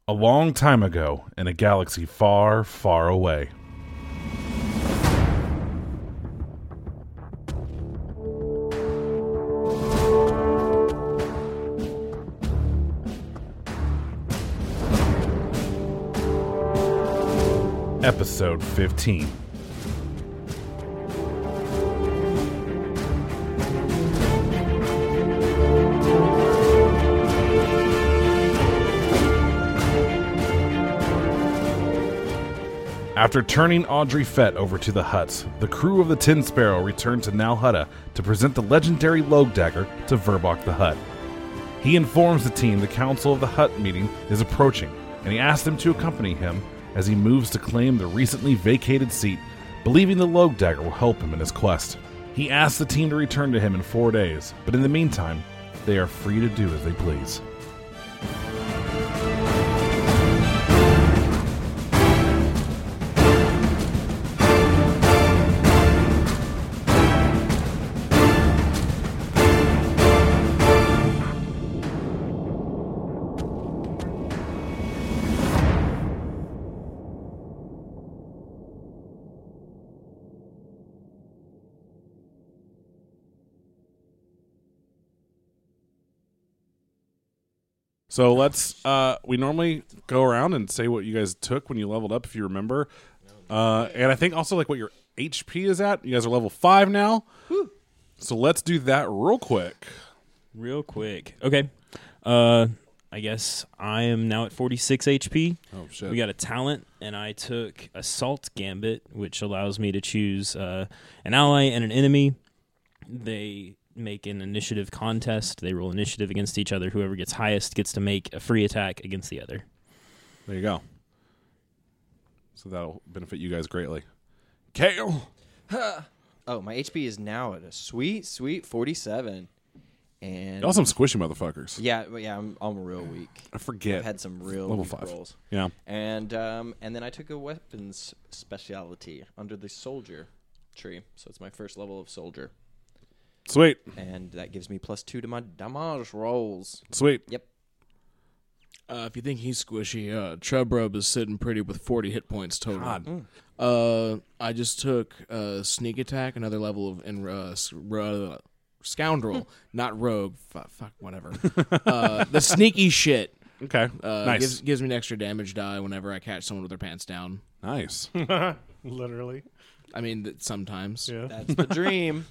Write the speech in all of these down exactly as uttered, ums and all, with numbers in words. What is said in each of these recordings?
A long time ago, in a galaxy far, far away. Episode fifteen. After turning Audrey Fett over to the Hutts, the crew of the Tin Sparrow returned to Nal Hutta to present the legendary Logue Dagger to Verbok the Hutt. He informs the team the Council of the Hutt meeting is approaching, and he asks them to accompany him as he moves to claim the recently vacated seat, believing the Logue Dagger will help him in his quest. He asks the team to return to him in four days, but in the meantime, they are free to do as they please. So let's, uh, we normally go around and say what you guys took when you leveled up, if you remember. Uh, and I think also like what your H P is at. You guys are level five now. Whew. So let's do that real quick. Real quick. Okay. Uh, I guess I am now at forty-six H P. Oh, shit. We got a talent, and I took Assault Gambit, which allows me to choose uh, an ally and an enemy. They make an initiative contest. They roll initiative against each other. Whoever gets highest gets to make a free attack against the other. There you go. So that'll benefit you guys greatly. Kale! Oh, my H P is now at a sweet, sweet forty-seven. And Y'all some squishy motherfuckers. yeah, but yeah, I'm I'm real weak. I forget. I've had some real Level weak five. rolls. Yeah. And um and then I took a weapons specialty under the soldier tree. So it's my first level of soldier. Sweet. And that gives me plus two to my damage rolls. Sweet. Yep. Uh, if you think he's squishy, uh, Chubrub is sitting pretty with forty hit points total. God. Mm. Uh, I just took uh, sneak attack, another level of and uh, s- uh, scoundrel, not rogue. F- fuck, whatever. uh, the sneaky shit. Okay. Uh, nice. gives, gives me an extra damage die whenever I catch someone with their pants down. Nice. Literally. I mean, th- sometimes. Yeah. That's the dream.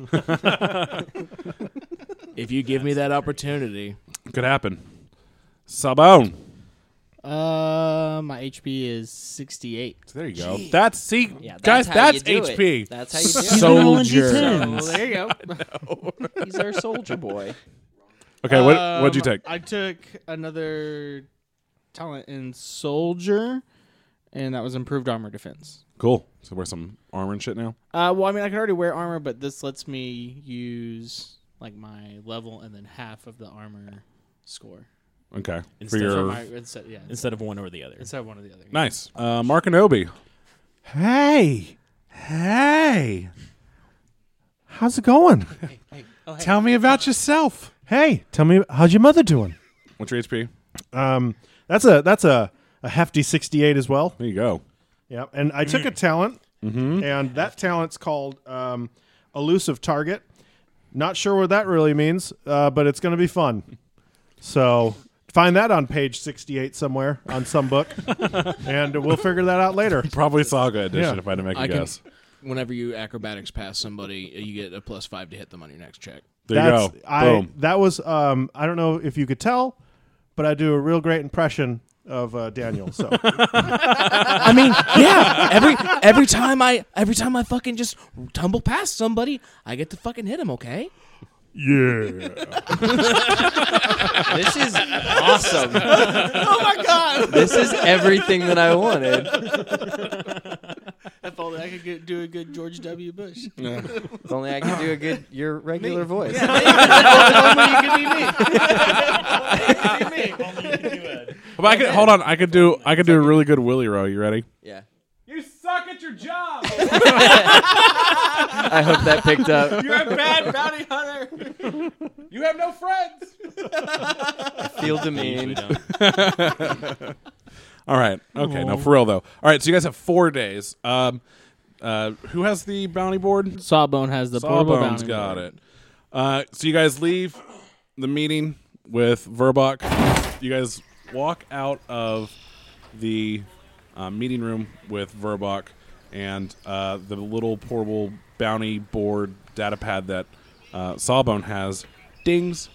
If you give me that opportunity. Could happen. Sabone. Uh, my H P is sixty-eight. So there you go. That's, see, Yeah, guys, how that's you do H P. It. That's how you do it. Soldier. So, there you go. He's our soldier boy. Okay, what Um, what'd you take? I took another talent in soldier, and that was improved armor defense. Cool. So wear some armor and shit now? Uh, well, I mean, I can already wear armor, but this lets me use like my level and then half of the armor score. Okay. Instead For of your... My, instead, yeah, Instead of one or the other. instead of one or the other. Nice. Uh, Mark and Obi. Hey. Hey. How's it going? Hey, hey, oh, hey. Tell me about yourself. Hey, tell me, how's your mother doing? What's your H P? Um, that's a that's a, a hefty sixty-eight as well. There you go. Yep. And I took a talent, and that talent's called um, Elusive Target. Not sure what that really means, uh, but it's going to be fun. So find that on page sixty-eight somewhere on some book, and we'll figure that out later. Probably Saga Edition Yeah. if I had to make a I can, guess. whenever you acrobatics pass somebody, you get a plus five to hit them on your next check. There That's, you go. I, Boom. That was, um, I don't know if you could tell, but I do a real great impression of uh, Daniel. So I mean, yeah. Every every time I every time I fucking just tumble past somebody, I get to fucking hit him. Okay. yeah. This is awesome. Oh my god! This is everything that I wanted. If only I could get, do a good George W. Bush. If only I could do a good your regular voice. If only you could be me. But I could, hold on. I could do I could do a really good Willy Row. You ready? Yeah. You suck at your job. I hope that picked up. You're a bad bounty hunter. You have no friends. Feel demeaned. All right. Okay. No, for real though. All right. So you guys have four days. Um, uh, who has the bounty board? Sawbone has the portable Sawbone's bounty got board. it. Uh, so you guys leave the meeting with Verbach. You guys walk out of the uh, meeting room with Verbach and uh, the little portable bounty board data pad that uh, Sawbone has. Dings.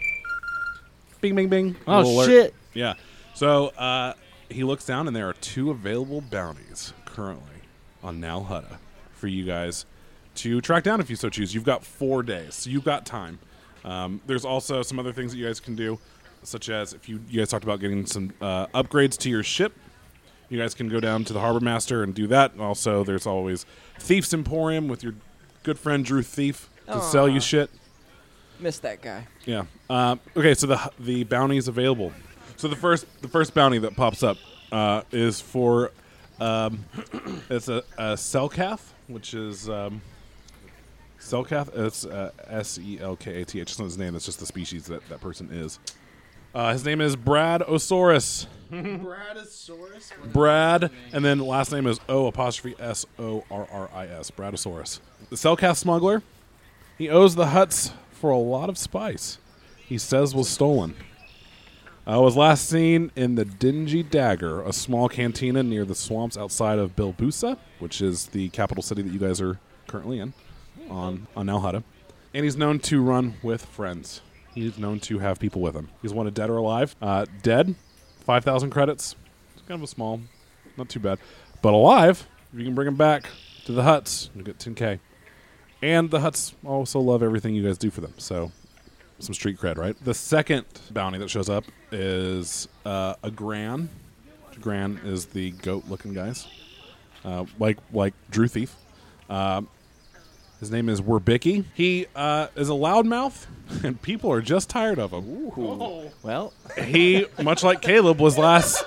Bing, bing, bing. Oh, Little alert. shit. Yeah. So uh, he looks down, and there are two available bounties currently on Nal Hutta for you guys to track down if you so choose. You've got four days, so you've got time. Um, there's also some other things that you guys can do, such as if you, you guys talked about getting some uh, upgrades to your ship. You guys can go down to the Harbor Master and do that. Also, there's always Thief's Emporium with your good friend Drew Thief to sell you shit. Missed that guy. Yeah. Um, okay, so the the bounty is available. So the first the first bounty that pops up uh, is for um, it's a, a Selkath, which is um, Selkath. It's uh, S E L K A T H. It's not his name. It's just the species that that person is. Uh, his name is Brad Osaurus. Bradosaurus? Brad, and then last name is O apostrophe S O R R I S. Bradosaurus. The Selkath smuggler. He owes the huts for a lot of spice. He says was stolen. Uh, was last seen in the Dingy Dagger, a small cantina near the swamps outside of Bilbusa, which is the capital city that you guys are currently in, on, on Nal Hutta. And he's known to run with friends. He's known to have people with him. He's wanted dead or alive. Uh, dead, five thousand credits. It's kind of a small, not too bad. But alive, if you can bring him back to the huts, you get ten K. And the huts also love everything you guys do for them. So, some street cred, right? The second bounty that shows up is uh, a Gran. Gran is the goat-looking guys, uh, like like Drew Thief. Uh, his name is Werbicki. He uh, is a loudmouth, and people are just tired of him. Well, He, much like Caleb, was last.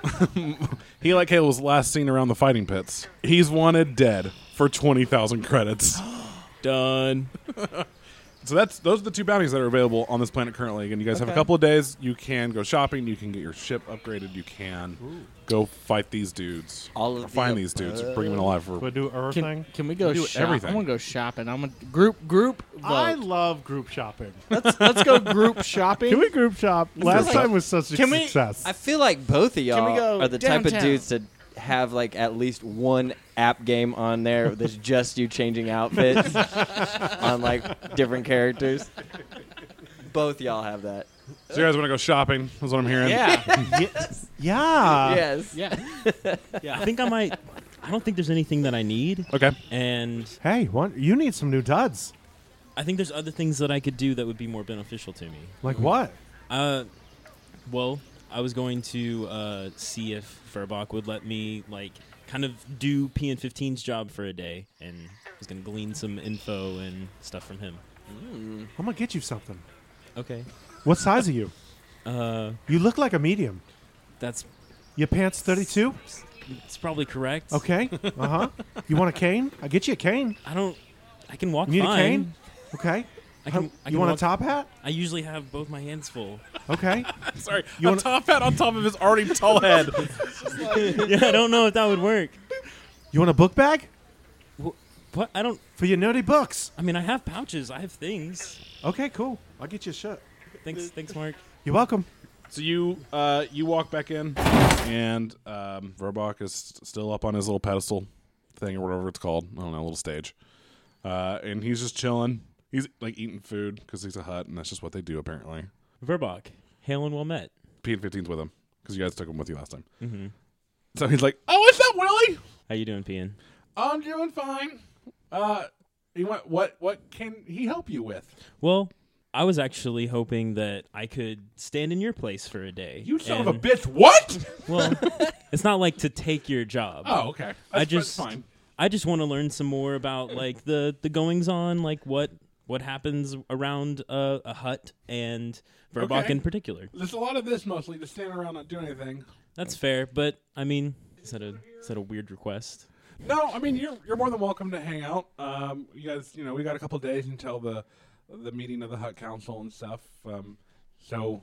he, like Caleb, was last seen around the fighting pits. He's wanted dead for twenty thousand credits. Done. So that's those are the two bounties that are available on this planet currently. Again, you guys have a Okay. couple of days. You can go shopping. You can get your ship upgraded. You can go fight these dudes. All of or the find these dudes. Bring them in alive for. Would do everything. Can, can we go do shop? everything. I want to go shopping. I'm gonna group group. I vote. love group shopping. let's let's go group shopping. Can we group shop? Last like- time was such a Can we- success. I feel like both of y'all we go are the type of downtown? dudes to have like at least one app game on there that's just you changing outfits on like different characters. Both y'all have that. So you guys want to go shopping? That's what I'm hearing. Yeah, yeah. yes. yeah. Yeah, I think I might. I don't think there's anything that I need, Okay. and Hey, what? You need some new duds. I think there's other things that I could do that would be more beneficial to me. Like what? Uh, well, I was going to uh, see if Verbach would let me like kind of do P N fifteen's job for a day, and I was going to glean some info and stuff from him. I'm gonna get you something. Okay. What size are you? Uh, You look like a medium. that's Your pants thirty-two? it's probably correct. Okay. Uh huh. You want a cane? I'll get you a cane. I don't. I can walk You need fine. a cane? Okay. I can. How- I you can want walk- a top hat? I usually have both my hands full. Okay. Sorry. You a wanna- top hat on top of his already tall head. Yeah, I don't know if that would work. You want a book bag? What? I don't. For your nerdy books. I mean, I have pouches. I have things. Okay, cool. I'll get you a shirt. Thanks. Thanks, Mark. You're welcome. So you uh, you walk back in, and um, Verbach is st- still up on his little pedestal thing or whatever it's called. I don't know, little stage. Uh, and he's just chilling. He's like eating food because he's a hut, and that's just what they do apparently. Verbach, hail and well met. P N fifteen's with him because you guys took him with you last time. Mm-hmm. So he's like, "Oh, what's up, Willie? How you doing, P N? I'm doing fine. Uh, you want what? What can he help you with? Well, I was actually hoping that I could stand in your place for a day. You son of And- a bitch! What? Well, it's not like to take your job. Oh, okay. That's, I that's just, fine. I just want to learn some more about like the the goings on, like what what happens around a, a hut and Verbach Okay. in particular. There's a lot of this mostly, just standing around not doing anything. That's fair, but I mean, is that a is that a weird request? No, I mean you're you're more than welcome to hang out. Um, you guys, you know, we got a couple days until the the meeting of the Hut Council and stuff. Um, so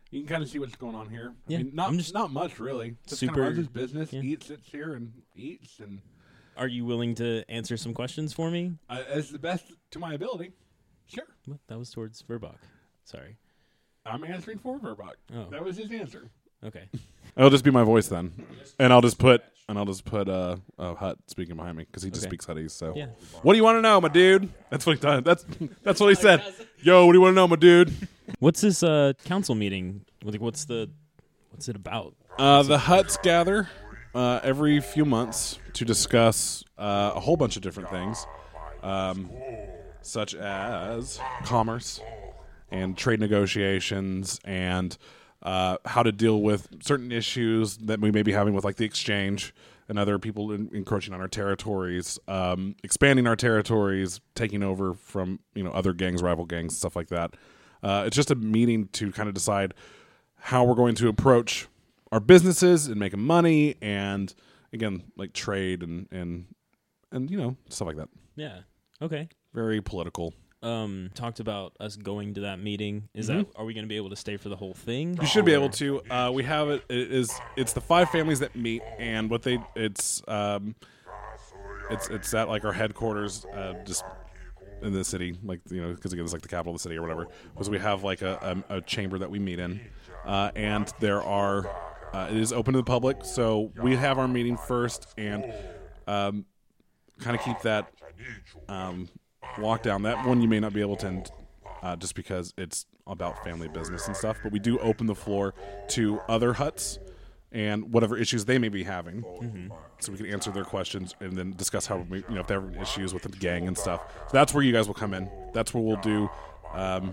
You can kind of see what's going on here. Yeah, I mean, not I'm just not much really. Just super- kind of runs his business, yeah. eats, sits here, and eats, and Are you willing to answer some questions for me? uh, as the best to my ability. Sure, What? That was towards Verbach. Sorry. I'm answering for Verbach. Oh. That was his answer. Okay. It'll just be my voice then, and I'll just put and I'll just put uh, uh Hut speaking behind me because he just Okay. speaks Huttese. So, Yeah. what do you want to know, my dude? That's what he done. That's that's what he said. Yo, what do you want to know, my dude? What's this uh, council meeting? Like, what's the, what's it about? Uh, the Huts gather uh, every few months to discuss uh, a whole bunch of different things, um, such as commerce and trade negotiations and uh, how to deal with certain issues that we may be having with, like the exchange and other people in, encroaching on our territories, um, expanding our territories, taking over from you know other gangs, rival gangs, stuff like that. Uh, it's just a meeting to kind of decide how we're going to approach our businesses and making money, and again, like trade and and and you know stuff like that. Yeah. Okay. Very political. Um, talked about us going to that meeting. Is Mhm. that are we going to be able to stay for the whole thing? You should be Or- able to. Uh, we have it. It is. It's the five families that meet, and what they. It's. Um, it's. It's at like our headquarters, uh, just in the city, like you know, because again, it's like the capital of the city or whatever. Was we have like a, a, a chamber that we meet in, uh, and there are. Uh, it is open to the public, so we have our meeting first, and um, kind of keep that um, lockdown. That one you may not be able to. Uh, just because it's about family business and stuff. But we do open the floor to other huts and whatever issues they may be having. Mm-hmm. So we can answer their questions and then discuss how, we, you know, if they have issues with the gang and stuff. So that's where you guys will come in. That's where we'll do um,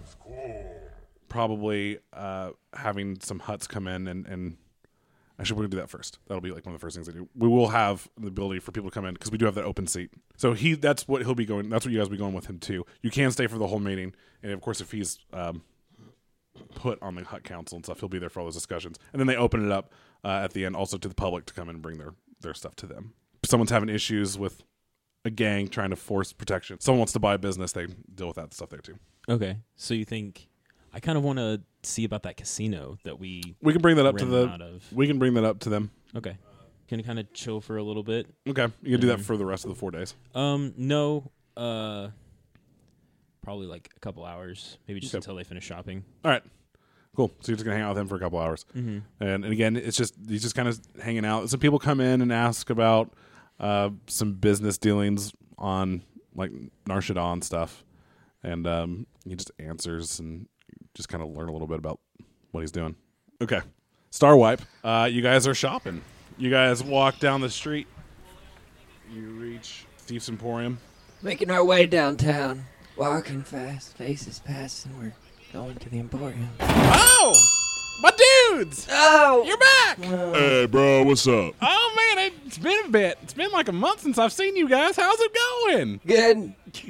probably uh, having some huts come in and, and actually, we're going to do that first. That'll be like one of the first things they do. We will have the ability for people to come in because we do have that open seat. So he, that's what he'll be going. That's what you guys will be going with him too. You can stay for the whole meeting, and of course, if he's um, put on the hut council and stuff, he'll be there for all those discussions. And then they open it up uh, at the end, also to the public to come in and bring their their stuff to them. If someone's having issues with a gang trying to force protection, someone wants to buy a business, they deal with that stuff there too. Okay. So you think I kind of want to see about that casino that we We can bring that up to ran the. out of. We can bring that up to them. Okay. Can kind of chill for a little bit. Okay, you can do that Mhm. for the rest of the four days. Um, no. Uh, probably like a couple hours, maybe just Okay. until they finish shopping. All right, cool. So you're just gonna hang out with him for a couple hours, Mm-hmm. and, and again, it's just he's just kind of hanging out. Some people come in and ask about uh, some business dealings on like Narshada stuff, and um, he just answers and just kind of learn a little bit about what he's doing. Okay, Star Wipe. Uh, you guys are shopping. You guys walk down the street. You reach Thieves Emporium. Making our way downtown. Walking fast, faces passing, we're going to the Emporium. Oh, my dudes! Oh! You're back! Hey, bro, what's up? Oh man, it's been a bit. It's been like a month since I've seen you guys. How's it going? Good.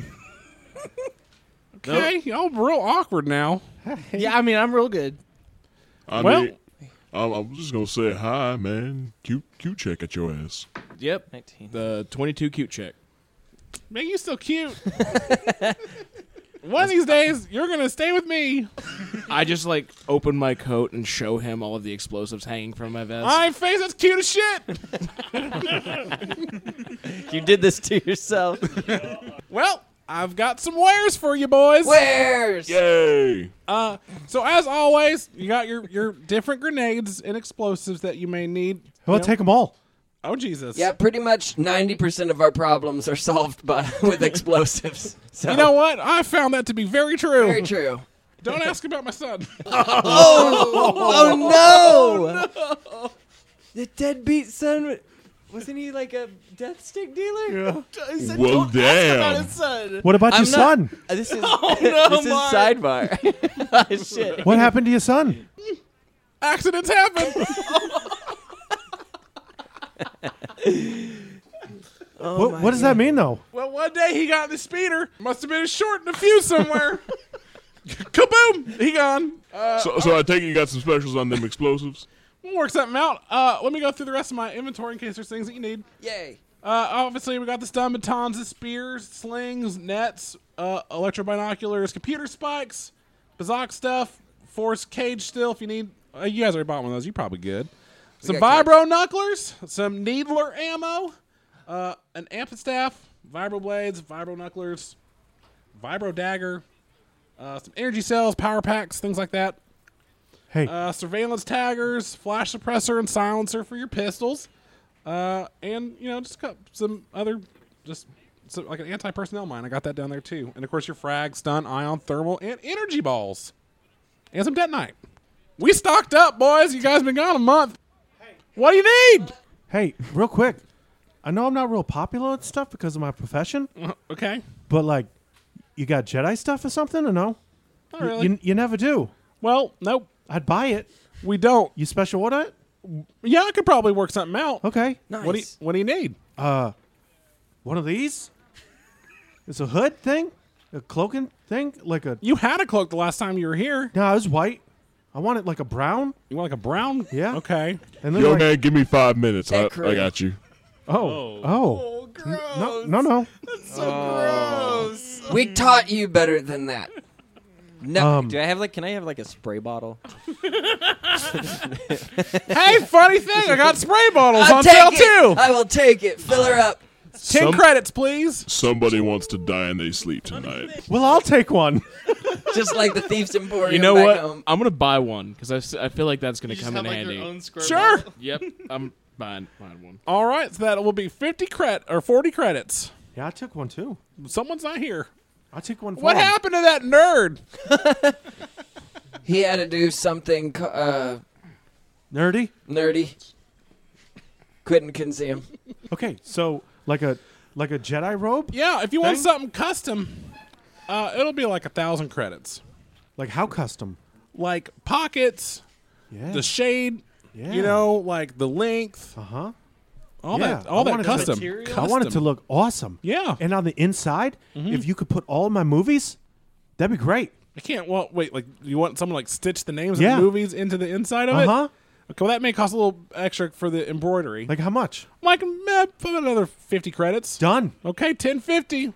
Okay, y'all real awkward now. Yeah, I mean, I'm real good. I Well- mean, I'm, I'm just gonna say hi, man. Cute, cute check at your ass. Yep. nineteen. The twenty-two cute check. Man, you still cute. One of these days, you're gonna stay with me. I just like open my coat and show him all of the explosives hanging from my vest. I'm face that's cute as shit. You did this to yourself. Well, I've got some wares for you boys. Where's? Yay! Uh, so as always, you got your your different grenades and explosives that you may need. Well, You know- take them all. Oh Jesus! Yeah, pretty much ninety percent of our problems are solved by with explosives. So, You know what? I found that to be very true. very true. Don't ask about my son. Oh no! The deadbeat son. Wasn't he like a death stick dealer? Yeah. I said, Well, don't ask about damn. his son. What about I'm your not- son? Uh, This is no, this is Mark. sidebar. Shit. What happened to your son? Accidents happen. Oh What, my what does that God. mean, though? Well, one day he got in the speeder. Must have been a short and a fuse somewhere. Kaboom! He gone. Uh, So, so I take it you got some specials on them explosives. we'll work something out. Uh, let me go through the rest of my inventory in case there's things that you need. Yay. Uh, obviously, we got the stun batons, the spears, slings, nets, uh, electro binoculars, computer spikes, Bazak stuff, force cage still if you need Uh, you guys already bought one of those. You're probably good. Some got vibro knucklers, some needler ammo, uh, an amphistaff, vibro blades, vibro knucklers, vibro dagger, uh, some energy cells, power packs, things like that. Hey, Uh, surveillance taggers, flash suppressor and silencer for your pistols, uh, and you know just got some other just so, like an anti-personnel mine. I got that down there too, and of course your frag, stun, ion, thermal, and energy balls, and some detonite. We stocked up, boys. You guys been gone a month. What do you need? hey, real quick. I know I'm not real popular and stuff because of my profession, Uh, okay, but like, you got Jedi stuff or something or no? not Y- really. You, you never do. well, nope, I'd buy it. we don't. You special order it? Yeah, I could probably work something out. Okay. Nice. What do you What do you need? Uh, one of these? It's a hood thing? A cloaking thing? Like a... You had a cloak the last time you were here. No, it was white. I want it like a brown. You want like a brown? Yeah. Okay. And then Yo, like, man, give me five minutes. I, That I got you. oh, oh, no, no, no. We taught you better than that. No, Um, do I have like? Can I have like a spray bottle? Hey, funny thing, I got spray bottles I'll on take sale it. too. I will take it. Fill her up. Ten Some- credits, please. Somebody wants to die in their sleep tonight. Well, I'll take one. Just like the Thieves Emporium You know back what? home. I'm gonna buy one because I, s- I feel like that's gonna You just come have in like handy. your own square Sure. bottle. Yep, I'm buying buying one. All right, so that will be fifty cred or forty credits. Yeah, I took one too. Someone's not here. I took one for What him. happened to that nerd? He had to do something co- uh, Nerdy? nerdy. Couldn't couldn't see him. Okay, so like a like a Jedi robe? Yeah, if you want Thing? something custom, uh, it'll be like a thousand credits. Like how custom? Like pockets, Yeah. the shade, yeah. you know, like the length, Uh huh. all Yeah, that, all I that wanted to- custom. Material? I want it to Custom. look awesome. Yeah, And on the inside, if you could put all of my movies, that'd be great. I can't. Well, wait. Like, you want someone to, like stitch the names Yeah. of the movies into the inside of Uh it? huh. Okay, well, that may cost a little extra for the embroidery. Like how much? Like, eh, put another fifty credits. Done. Okay, ten fifty.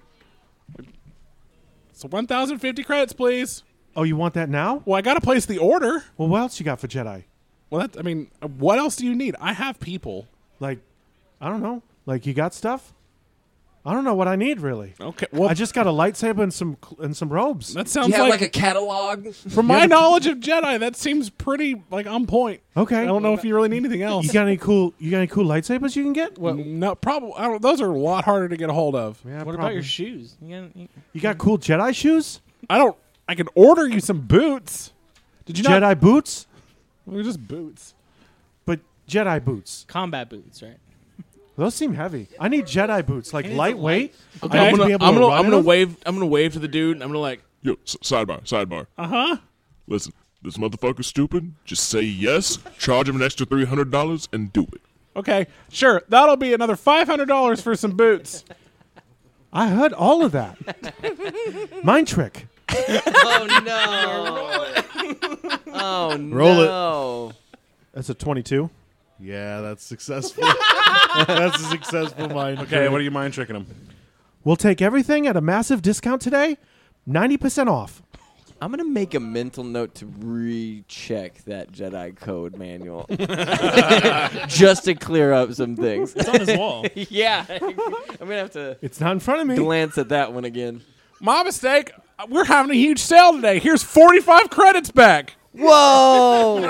So one thousand fifty credits, please. Oh, you want that now? Well, I got to place the order. Well, what else you got for Jedi? Well, that, I mean, uh, what else do you need? I have people. Like, I don't know. Like you got stuff? I don't know what I need really. Okay, well, I just got a lightsaber and some cl- and some robes. that Do sounds you have like, like, a catalog? from my knowledge of Jedi, that seems pretty like on point. Okay. I don't know if you really need anything else. You got any cool? You got any cool lightsabers you can get? well, no, probably. I don't, those are a lot harder to get a hold of. Yeah, What about probably. your shoes? You got, you, You got cool Jedi shoes? I don't. I can order you some boots. Did you Jedi not? boots? They're just boots. But Jedi boots. combat boots, right? Those seem heavy. I need Jedi boots, like And it's lightweight. Okay. I I'm need to gonna be able I'm to gonna, run I'm in gonna them. wave I'm gonna wave to the dude. And I'm gonna like Yo, s- sidebar, sidebar. Uh huh. Listen, this motherfucker's stupid. Just say yes, charge him an extra three hundred dollars, and do it. Okay, sure. That'll be another five hundred dollars for some boots. I heard all of that. Mind trick. Oh no! Oh no! Roll it. That's a twenty-two. Yeah, that's successful. That's a successful mind. Okay, what do you mind tricking them? We'll take everything at a massive discount today. ninety percent off. I'm gonna make a mental note to recheck that Jedi code manual, just to clear up some things. It's on his wall. Yeah, I'm gonna have to It's not in front of me. glance at that one again. My mistake. We're having a huge sale today. Here's forty-five credits back. Whoa!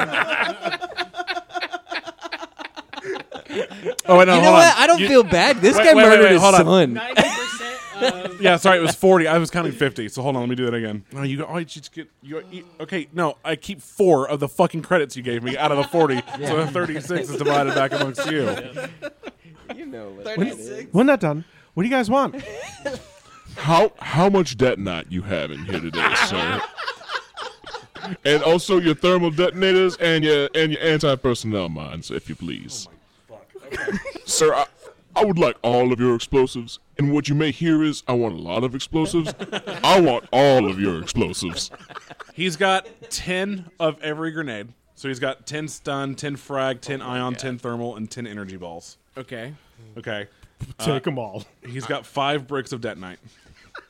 Oh wait, no, You know hold what? on. I don't You- feel bad. This Wait, guy wait, wait, murdered wait, his hold on. son. Ninety percent of Yeah, sorry, it was forty. I was counting fifty. So hold on, let me do that again. No, you. Oh, you just get. You, you, okay, no, I keep four of the fucking credits you gave me out of the forty. So the thirty-six is divided back amongst you. You know what that is. We're not done. What do you guys want? How how much detonite you have in here today, sir? And also your thermal detonators and your and your anti-personnel mines, if you please. Sir, I, I would like all of your explosives. And what you may hear is, I want a lot of explosives. I want all of your explosives. He's got ten of every grenade. So he's got ten stun, ten frag, ten ion, ten thermal, and ten energy balls. okay, Okay. Take them all. He's got five bricks of detonite.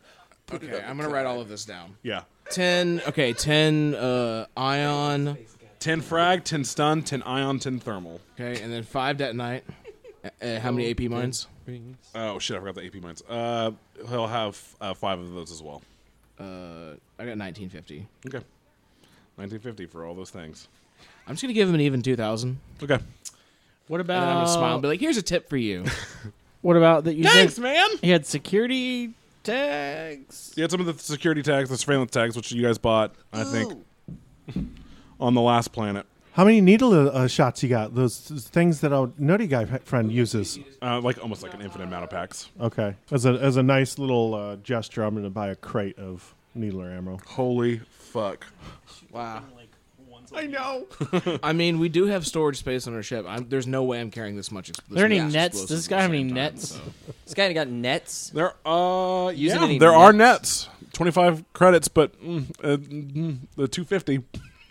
okay. I'm gonna write all of this down. Yeah. Ten. Okay, ten. Uh, ion, ten frag, ten stun, ten ion, ten thermal. Okay, and then five detonite. Uh, uh, how many A P mines? Oh shit! I forgot the A P mines. Uh, he'll have uh, five of those as well. Uh, I got nineteen fifty. Okay, nineteen fifty for all those things. I'm just gonna give him an even two thousand. Okay. What And then I'm gonna about smile and be like, "Here's a tip for you." what about that? You Thanks, said man. he had security tags. You had some of the security tags, the surveillance tags, which you guys bought, I think, on the last planet. How many needle uh, shots you got? Those things that our nutty guy friend uses. Uh, like almost like an infinite amount of packs. Okay, as a as a nice little uh, gesture, I'm going to buy a crate of needler ammo. Holy fuck! Wow. I know. I mean, we do have storage space on our ship. I'm, there's no way I'm carrying this much. Ex- Are there any much nets? Does explosives this guy at have the any same time, nets? so. This guy got nets. There, uh, Using yeah, any there are nets? nets. Twenty-five credits, but mm, uh, mm, the two fifty.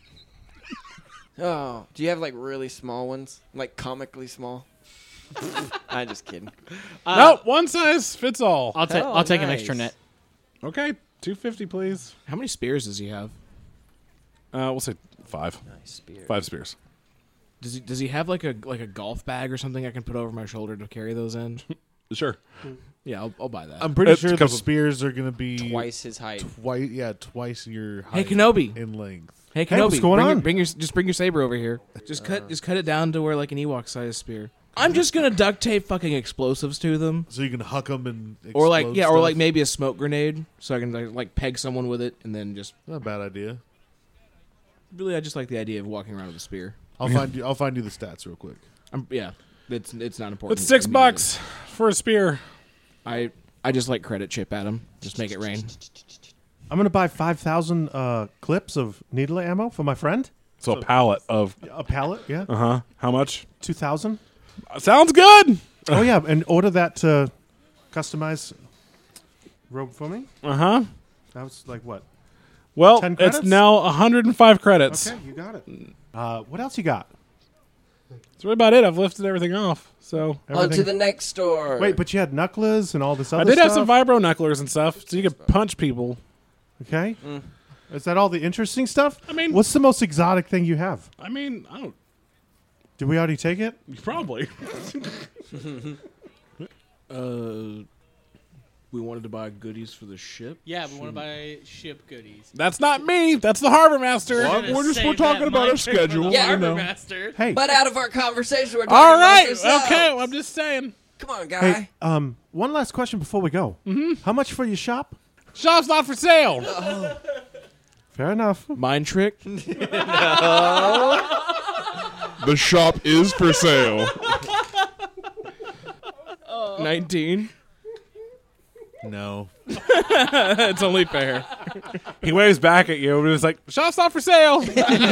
Oh, do you have like really small ones, like comically small? I'm just kidding. Uh, No, one size fits all. I'll take Oh, I'll take an nice. extra net. Okay, two fifty, please. How many spears does he have? Uh, we'll say five. Nice spear. Five spears. Does he does he have like a like a golf bag or something I can put over my shoulder to carry those in? Sure. Yeah, I'll, I'll buy that. I'm pretty It sure the comes with- spears are going to be Twice his height. Twice, yeah, twice your Hey, height Kenobi. in length. Hey, Hey, Kenobi, what's going bring your- on? bring your just bring your saber over here. Just cut just cut it down to where like an Ewok sized spear. I'm just gonna duct tape fucking explosives to them, So you can huck them and or like explode yeah, or stuff. like maybe a smoke grenade, so I can like, like peg someone with it, and then just Not a bad idea. really I just like the idea of walking around with a spear. I'll find you. I'll find you the stats real quick. I'm, yeah, it's it's not important. It's six immediately. bucks for a spear. I I just like credit chip at him. Just make it rain. I'm going to buy five thousand uh, clips of needle ammo for my friend. So a pallet of. A pallet, yeah. Uh huh. How much? two thousand. Sounds good. Oh, yeah, and order that to customize robe for me. Uh huh. That was like what? Well, ten it's credits? now one hundred five credits. Okay, you got it. Uh, what else you got? That's really about it. I've lifted everything off. So On to Everything- the next store. Wait, but you had knucklers and all this other I did stuff? have some vibro knucklers and stuff, so you could punch people. Okay. Is that all the interesting stuff? I mean- what's the most exotic thing you have? I mean, I don't. Did we already take it? Probably. Uh, we wanted to buy goodies for the ship. Yeah, we want to buy ship goodies. That's not me. That's the harbor master. Well, we're just we're talking about our schedule. Yeah, you know. Master. Hey, But out of our conversation, we're talking All about right. ourselves. Okay. Well, I'm just saying. Come on, guy. hey, um, one last question before we go. Mm-hmm. How much for your shop? Shop's not for sale. Fair enough. Mind trick. The shop is for sale. Nineteen. No. It's only fair. He waves back at you and it's like, shop's not for sale.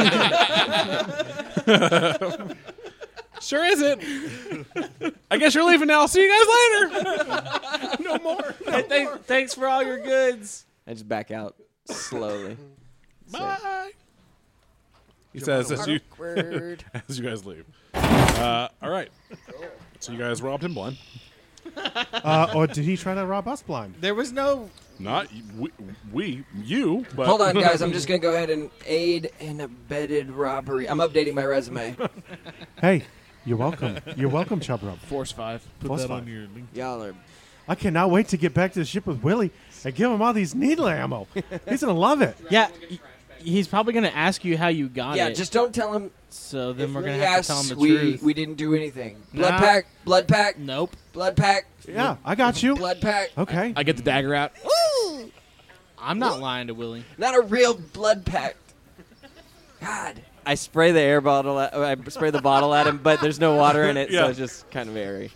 Sure isn't. I guess you're leaving now. I'll see you guys later. No more. Hey, thanks, thanks for all your goods. I just back out slowly. Bye. He says as you, Awkward. as you guys leave. Uh, all right. So you guys robbed him blind. Uh, or did he try to rob us blind? There was no. Not we, we you, but Hold on, guys. I'm just going to go ahead and aid in abetted robbery. I'm updating my resume. Hey, you're welcome. You're welcome, Chub Rub. Force five. Put Plus that five. on your link. Y'all are. I cannot wait to get back to the ship with Willie and give him all these needle ammo. He's going to love it. Yeah, he- he's probably going to ask you how you got yeah, it. just don't tell him. so then If we're going Willie to have to tell him asks, the we, truth. we didn't do anything. Blood Nah. pack, blood pack, Nope. blood pack, Yeah, I got you. blood pack. Okay. I get the dagger out. I'm not lying to Willie. Not a real blood pack. God. I spray the air bottle. At, I spray the bottle at him, but there's no water in it, Yeah. so it's just kind of airy.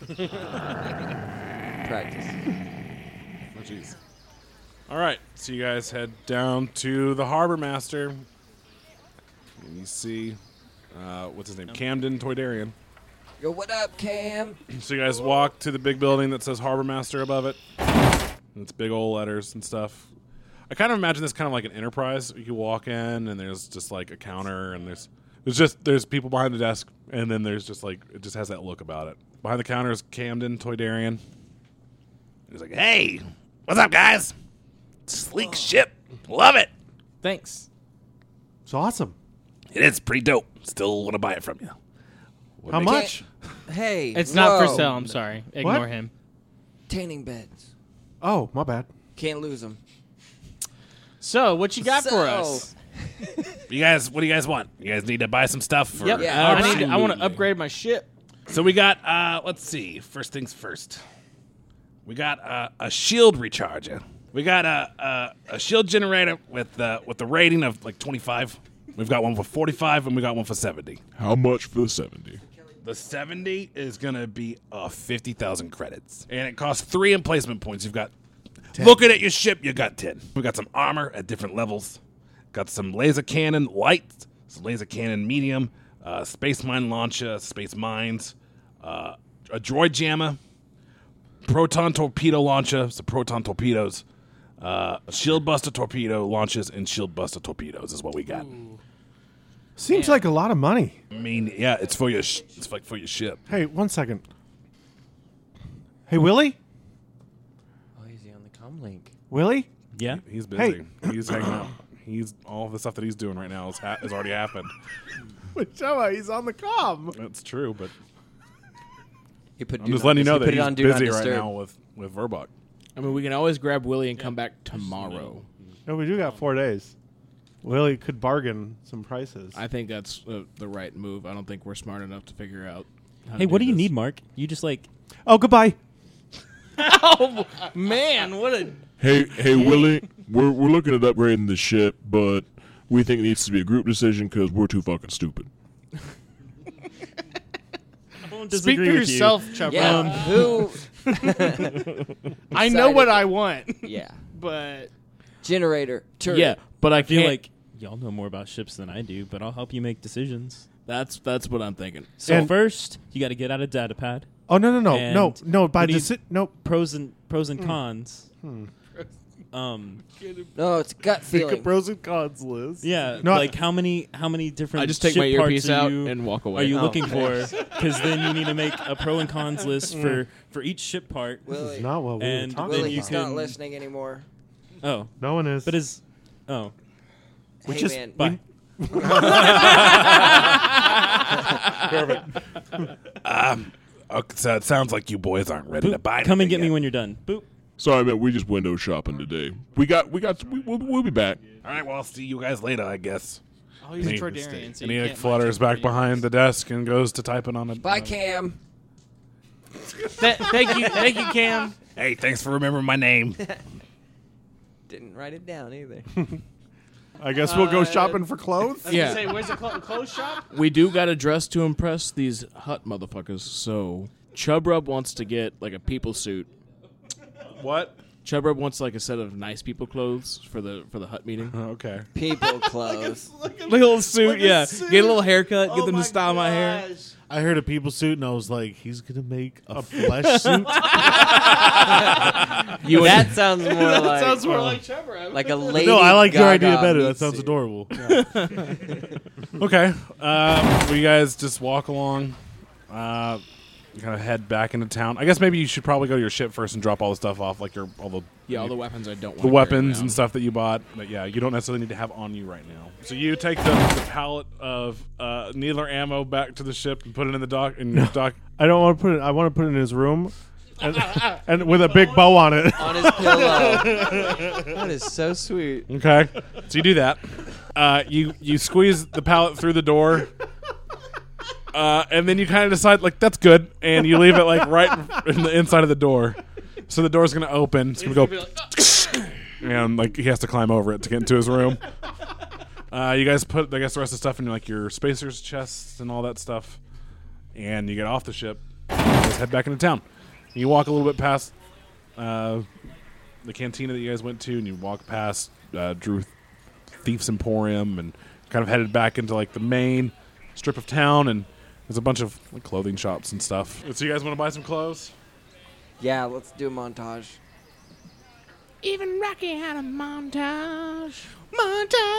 Practice. Oh, jeez. All right, so you guys head down to the harbor master, and you see uh, what's his name, Camden Toydarian. Yo, what up, Cam? So you guys walk to the big building that says harbor master above it. And it's big old letters and stuff. I kind of imagine this kind of like an Enterprise. You walk in and there's just like a counter and there's there's just there's people behind the desk and then there's just like it just has that look about it. Behind the counter is Camden Toydarian. He's like, "Hey, what's up, guys? Sleek ship, love it." Thanks. It's awesome. It is pretty dope. Still want to buy it from you. How much? Hey, It's not for whoa. sale. I'm sorry. Ignore What? him. Tanning beds. Oh, my bad. Can't lose them. So, what you got for us? You guys, what do you guys want? You guys need to buy some stuff? For, Yep. Yeah, I, need to, I want to absolutely. upgrade my ship. So we got, uh, let's see. First things first. We got uh, a shield recharger. We got a a, a shield generator with uh, with the rating of like twenty-five. We've got one for forty-five, and we got one for seventy. How much for the seventy? The seventy is gonna be uh, fifty thousand credits, and it costs three emplacement points. You've got looking at your ship. You got ten. We got some armor at different levels. Got some laser cannon light, some laser cannon medium, uh, space mine launcher, space mines, uh, a droid jammer, proton torpedo launcher, some proton torpedoes, uh, shield buster torpedo launches, and shield buster torpedoes is what we got. Seems like a lot of money. I mean, yeah, it's for your sh- it's like for your ship. Hey, one second. Hey, Willie? Oh, he's on the comm link. Willie? Yeah. He's busy. He's hanging out. He's all the stuff that he's doing right now is ha- has already happened. Whichever, he's on the comm. That's true, but He put I'm do just not letting you dis- know he that put it he's on do not busy right disturb. now with with Verbach. I mean, we can always grab Willie and come back tomorrow. No, we do got four days. Willie could bargain some prices. I think that's uh, the right move. I don't think we're smart enough to figure out. How Hey, to what do you this. need, Mark? You just like oh, goodbye. Oh, man. What a. Hey, hey, Willie, we're we're looking at upgrading the ship, but we think it needs to be a group decision because we're too fucking stupid. Speak for yourself, Chubba. Yeah. Um, Who? I know decided- what I want, Yeah. but. Generator. Turret. Yeah, but I I feel can't. like y'all know more about ships than I do, but I'll help you make decisions. that's that's what I'm thinking. So And- first, you got to get out a datapad. Oh, no, no, no. And no, no. By we need- deci- no. Pros and pros and cons. Um, No, it's gut feeling. Pros and cons list. yeah, No, like how many how many different I just take ship my parts earpiece are out you, and walk away. are you Oh. looking for? Because then you need to make a pro and cons list for for each ship part. Willie. Not what we And were talking Willie, then you he's about. not can- listening anymore. Oh, No one is. but is oh Hey, just- man. bye. Um, okay, so it sounds like you boys aren't ready to Boop, buy. come and anything get me yet. when you're done. Boop. Sorry, man, we just window shopping today. We got, we got, we, we'll, we'll be back. All right, well, I'll see you guys later, I guess. Oh, he's a Me- Troydarian. So And you he like can't flutters mind back behind the desk and goes to typing on a. Bye, on a- Cam. Th- thank you, thank you, Cam. Hey, thanks for remembering my name. Didn't write it down either. I guess we'll go Uh, shopping for clothes. Yeah. Say, where's the clo- clothes shop? We do got a dress to impress these hut motherfuckers. So Chubrub wants to get like a people suit. What? Chubrub wants like a set of nice people clothes for the for the hut meeting. Okay. People clothes. Little suit, yeah. suit. Get a little haircut. Oh get them to style my hair. I heard a people suit and I was like, he's gonna make a flesh suit. You that sounds more That like sounds more like Trevor. like a lady. no, I like your Gaga idea better. That meat sounds suit. adorable. Okay. Um, well, you guys just walk along. Uh, kind of head back into town. I guess maybe you should probably go to your ship first and drop all the stuff off, like your all the Yeah, all the weapons I don't want. the weapons and stuff that you bought. But yeah, you don't necessarily need to have on you right now. So you take the, the pallet of uh, needler ammo back to the ship and put it in the dock. In the dock. I don't want to put it. I want to put it in his room, and, and with a big bow on it. on his pillow. That is so sweet. Okay. So you do that. Uh, you you squeeze the pallet through the door. Uh, and then you kind of decide, like, that's good, and you leave it like right in the inside of the door. So the door's gonna open. It's gonna go, and like he has to climb over it to get into his room. Uh, you guys put, I guess, the rest of the stuff in like your spacers chests and all that stuff, and you get off the ship. And you guys head back into town. You walk a little bit past uh, the cantina that you guys went to, and you walk past uh, Drew Thief's Emporium, and kind of headed back into like the main strip of town, and there's a bunch of like, clothing shops and stuff. So you guys want to buy some clothes? Yeah, let's do a montage. Even Rocky had a montage.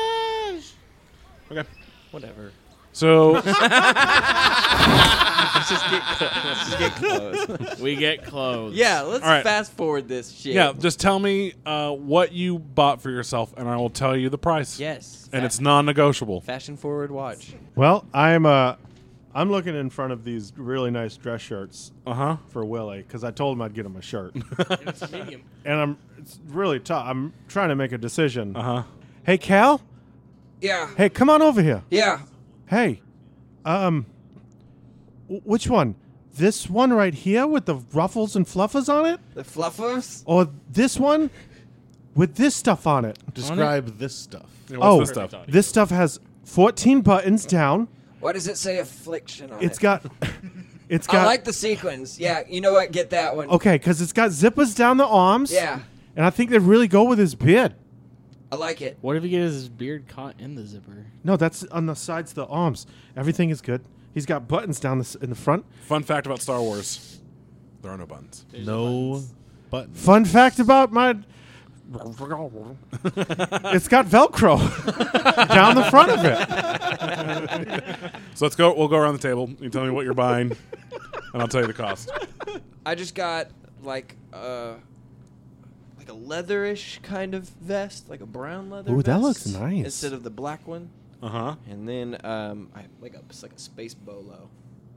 Montage. Okay. Whatever. So It's just get clo- let's just get clothes. We get clothes. Yeah, let's All right. fast forward this shit. Yeah, just tell me uh, what you bought for yourself, and I will tell you the price. Yes. And Fa- it's non-negotiable. fashion forward watch. Well, I'm uh, I'm looking in front of these really nice dress shirts Uh huh. for Willie because I told him I'd get him a shirt, It's a medium. and I'm it's really tough. I'm trying to make a decision. Uh huh. Hey, Cal. Yeah. Hey, come on over here. Yeah. Hey, um, w- which one? This one right here with the ruffles and fluffers on it, The fluffers? or this one with this stuff on it? Describe this stuff. Yeah, oh, what's this stuff? this stuff has fourteen buttons down. Why does it say affliction on It's it? got, it's I got. like the sequins. Yeah, you know what? Get that one. Okay, because it's got zippers down the arms. Yeah, and I think they really go with his beard. I like it. What if he gets his beard caught in the zipper? No, that's on the sides of the arms. Everything is good. He's got buttons down the, s- in the front. Fun fact about Star Wars: there are no buttons. No button. Fun fact about my. It's got Velcro down the front of it. So let's go. We'll go around the table. You tell me what you're buying, and I'll tell you the cost. I just got like uh like a leatherish kind of vest, like a brown leather. Ooh, that vest looks nice. Instead of the black one, Uh huh. and then um, I like a it's like a space bolo.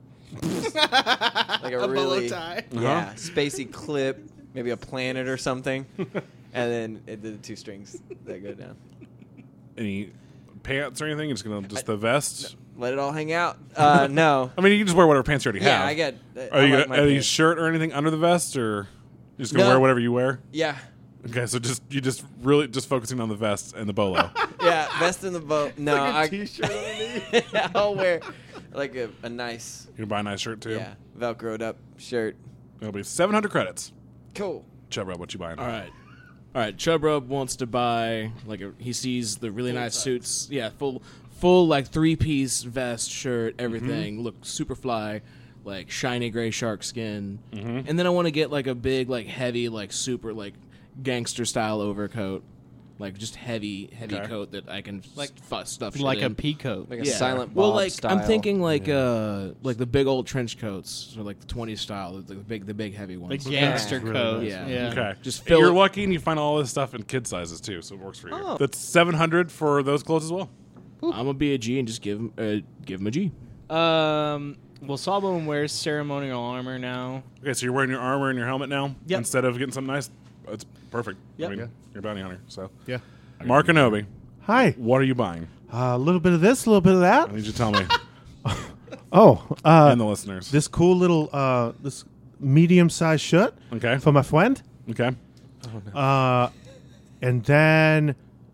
like a, A bolo really tie? yeah, spacey clip, maybe a planet or something, and then it did the two strings that go down. Any pants or anything? You're just gonna just the vest. Let it all hang out. Uh, no. I mean, you can just wear whatever pants you already Yeah, have. I get. Are I you like my gonna, any pants. shirt or anything under the vest, or you're just gonna No. wear whatever you wear? Yeah, Okay, so just you just really just focusing on the vest and the bolo. yeah. Vest in the boat. No, like a I. t-shirt underneath. I'll wear like a, a nice, You can buy a nice shirt too. yeah, velcroed up shirt. It'll be seven hundred credits. Cool. Chub Rub, what you buying? All right. All right. Chub Rub wants to buy like a, he sees the really nice suits. Yeah, full full like three piece vest, shirt, everything. Look super fly, like shiny gray shark skin. Mm-hmm. And then I want to get like a big like heavy like super like gangster style overcoat, like just heavy heavy Okay. coat that I can Like- like f- stuff shit Like a in. pea coat. Like a Yeah. silent Bob Well, like style. I'm thinking like uh like the big old trench coats or like the twenties style, the big the big heavy The ones. gangster Really coat. nice. Yeah. yeah. Okay. Just And fill You're it- lucky, and you find all this stuff in kid sizes too, so it works for you. Oh. That's seven hundred for those clothes as well. I'm gonna be a G and just give him uh, give him a G. Um. Well, Sawbone wears ceremonial armor now. Okay, so you're wearing your armor and your helmet now Yep. instead of getting something nice. It's perfect. Yep. I mean, Yeah. you're a bounty hunter, so Yeah. Mark Anobi, Hi. what are you buying? Uh, a little bit of this, a little bit of that. I need you to tell me Oh, uh, and the listeners. this cool little uh, this medium-sized shirt Okay. for my friend. Okay. Uh, and then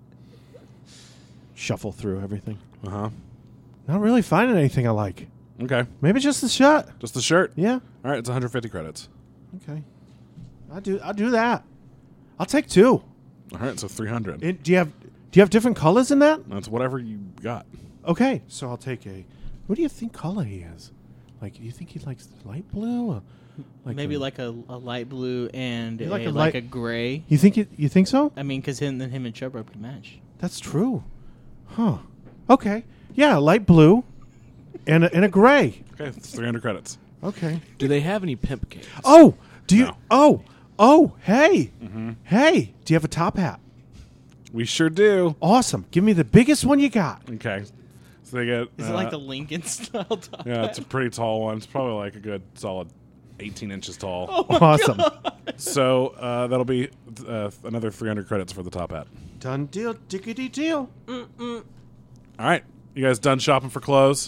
shuffle through everything. Uh huh. Not really finding anything I like. Okay. Maybe just the shirt. Just the shirt. Yeah. All right, it's one hundred fifty credits. Okay. I do. I'll do that. I'll take two. All right, so three hundred. It, do you have Do you have different colors in that? That's whatever you got. Okay. So I'll take a. What do you think color he is? Like, do you think he likes light blue? Or like Maybe a- like a, a light blue and You a, like a like light- a gray. You think it, You think so? I mean, because him then him and Chub Rub could match. That's true. Huh. Okay. Yeah, light blue, and a, and a gray. Okay, it's three hundred credits. Okay. Do they have any pimp cakes? Oh, do you? No. Oh, oh, hey, Mm-hmm. hey. Do you have a top hat? We sure do. Awesome. Give me the biggest one you got. Okay. So they get. Is uh, it like the Lincoln style top? Yeah, it's a pretty tall one. It's probably like a good solid eighteen inches tall. Oh Awesome. So uh, that'll be uh, another three hundred credits for the top hat. Done deal. Diggity deal. All right, you guys done shopping for clothes?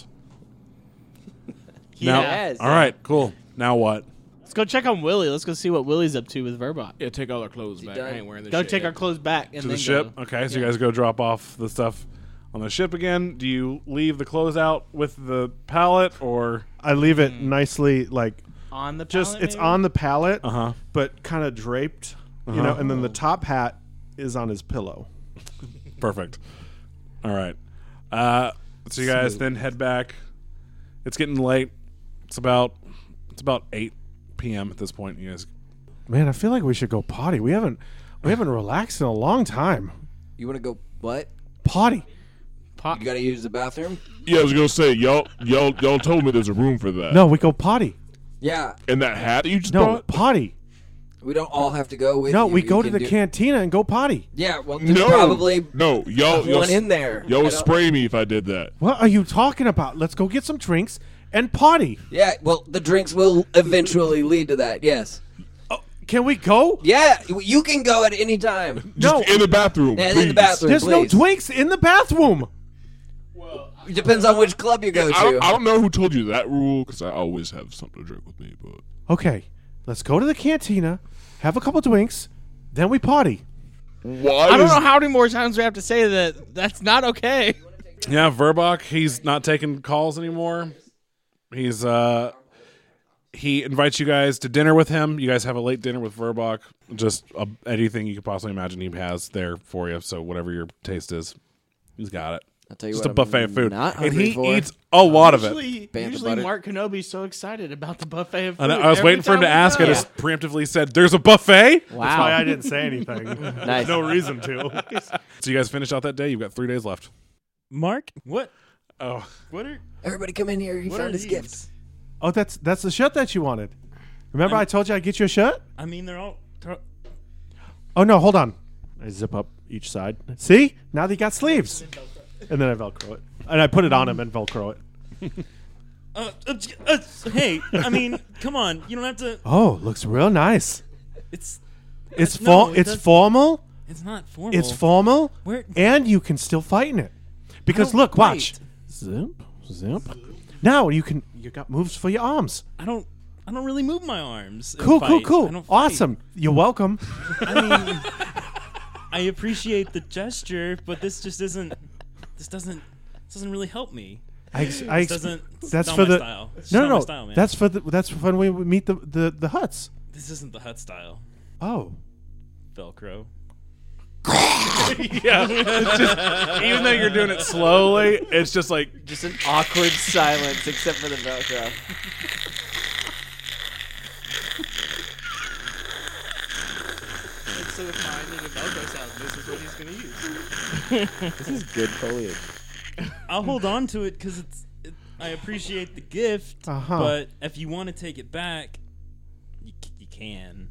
Now, Yes. all right, cool. Now what? Let's go check on Willie. Let's go see what Willie's up to with Verbot. Yeah, take all our clothes he back. done? I ain't wearing this Go shit take yet. our clothes back and To then the ship? Go. Okay, so you Yeah. guys go drop off the stuff on the ship again. Do you leave the clothes out with the pallet or? I leave it nicely, like On the just pallet, it's maybe? on the pallet, Uh huh. but kind of draped, you Uh-huh. know. And then the top hat is on his pillow. Perfect. All right. Uh, so you guys then head back. It's getting late. It's about it's about eight p.m. at this point. You guys. Man, I feel like we should go potty. We haven't we haven't relaxed in a long time. You want to go what? Potty. You gotta use the bathroom? Yeah, I was gonna say y'all y'all y'all told me there's a room for that. No, we go potty. Yeah. And that hat that you just No, brought? potty. We don't all have to go with No, you. we You go to can the do- cantina and go potty. Yeah, well, there's No, probably no, y'all, y'all one in there. Y'all I would don't- spray me if I did that. What are you talking about? Let's go get some drinks and potty. Yeah, well, the drinks will eventually lead to that, yes. Can we go? Yeah, you can go at any time. No, in the bathroom. Yeah, in please. the bathroom, there's no please. drinks in the bathroom. It depends on which club you go I don't, to. I don't know who told you that rule because I always have something to drink with me. But Okay, let's go to the cantina, have a couple drinks, then we potty. why? I don't is- know how many more times we have to say that that's not okay. Yeah, Verbach, he's not taking calls anymore. He's uh he invites you guys to dinner with him. You guys have a late dinner with Verbach. Just uh, anything you could possibly imagine he has there for you. So whatever your taste is, he's got it. I'll tell you Just what a buffet I'm of food, not and hungry he for. eats a lot of it. Usually, Bantha usually butter. Mark Kenobi's so excited about the buffet of food. And I was every waiting for him time to we ask. go. I just preemptively said, "There's a buffet." That's why I Wow. didn't say anything. Nice. No reason to. So you guys finish out that day. You've got three days left. Mark, what? Oh, What are? Everybody come in here. He What found are his these? gift. Oh, that's that's the shirt that you wanted. Remember, I told you I'd get you a shirt. I mean, they're all. They're, Oh no, hold on. I zip up each side. See? Now they got sleeves. And then I Velcro it. And I put it on him and Velcro it. uh, uh, uh, hey, I mean, come on. You don't have to. Oh, looks real nice. It's. It's no, for, it it's does- formal. It's not formal. It's formal. Where? And you can still fight in it. Because don't look, watch. fight. Zip, zip. Now you can you got moves for your arms. I don't. I don't really move my arms. and Cool, cool, fight. I cool. don't fight. Awesome. You're welcome. I mean, I appreciate the gesture, but this just isn't. This doesn't. This doesn't really help me. I, ex- I This ex- doesn't. It's that's not for my the style. It's no, not no, my no. style, man. That's for the that's for when we meet the the, the huts. This isn't the hut style. Oh, Velcro. yeah. It's just, even though you're doing it slowly, it's just like Just an awkward silence, except for the Velcro. So if mine did a Velcro sound, this is what he's going to use. This is good foliage. I'll hold on to it because it's. It, I appreciate the gift, Uh-huh. but if you want to take it back, you, c- you can.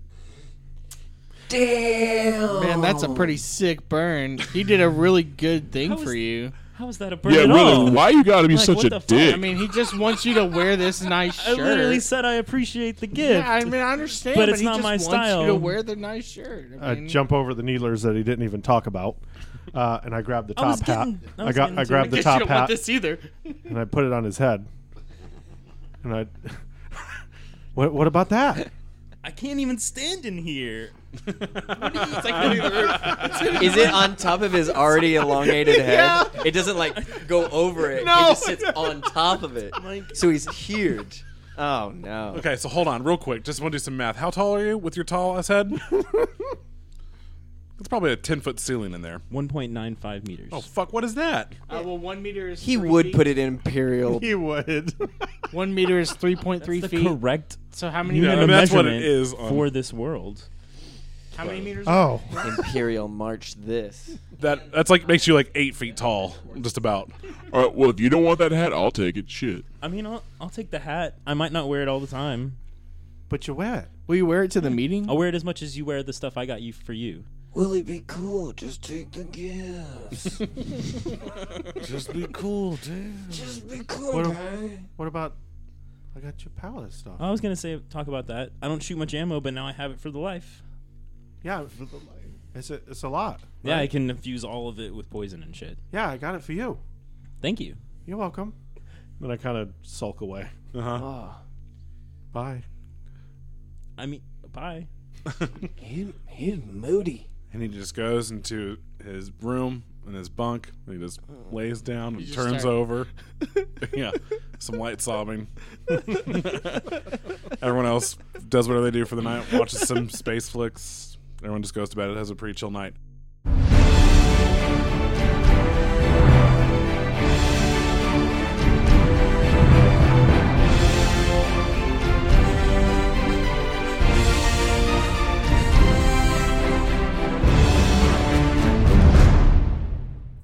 Damn. Man, that's a pretty sick burn. He did a really good thing How for is- you. How is that a burn Yeah, at really. all? Why you gotta be Like, such what a the fuck? dick? I mean, he just wants you to wear this nice I shirt. literally said I appreciate the gift. Yeah, I mean, I understand, But but, it's he not just my wants style. you to wear the nice shirt. I I mean, jump over the needlers that he didn't even talk about, uh, and I grab the I was top hat. getting- I I was got getting I to grabbed it. the guess top you don't want hat this either. and I put it on his head. And I, what what about that? I can't even stand in here. Is it on top of his already elongated head? It doesn't like go over it. No, it just sits on top of it. So he's huge. Oh no. okay. So hold on, real quick. Just want to do some math. How tall are you with your tall ass head? It's probably a ten foot ceiling in there. one point nine five meters. Oh fuck! What is that? Uh, well, one meter is He three would feet. put it in imperial. He would. One meter is three point three That's the feet. correct So how many? Yeah, unit I of mean, that's what it measurement is on- for this world. How many meters? Oh, Imperial March this. That that's like makes you like eight feet tall, just about. All right, well, if you don't want that hat, I'll take it. Shit. I mean, I'll, I'll take the hat. I might not wear it all the time. but you wear it. Will you wear it to the meeting? I'll wear it as much as you wear the stuff I got you for you. Will it be cool? Just take the gifts. Just be cool, dude. Just be cool, What, guy. what about? I got your palette stuff. I was gonna say talk about that. I don't shoot much ammo, but now I have it for the life. Yeah, it's a it's a lot. Yeah, I right? can infuse all of it with poison and shit. Yeah, I got it for you. Thank you. You're welcome. Then I kind of sulk away. Uh huh. Oh. Bye. I mean, bye. He, he's moody. And he just goes into his room in his bunk. And he just lays down and just turns start- over. Yeah, some light sobbing. Everyone else does whatever they do for the night. Watches some space flicks. Everyone just goes to bed. It has a pretty chill night.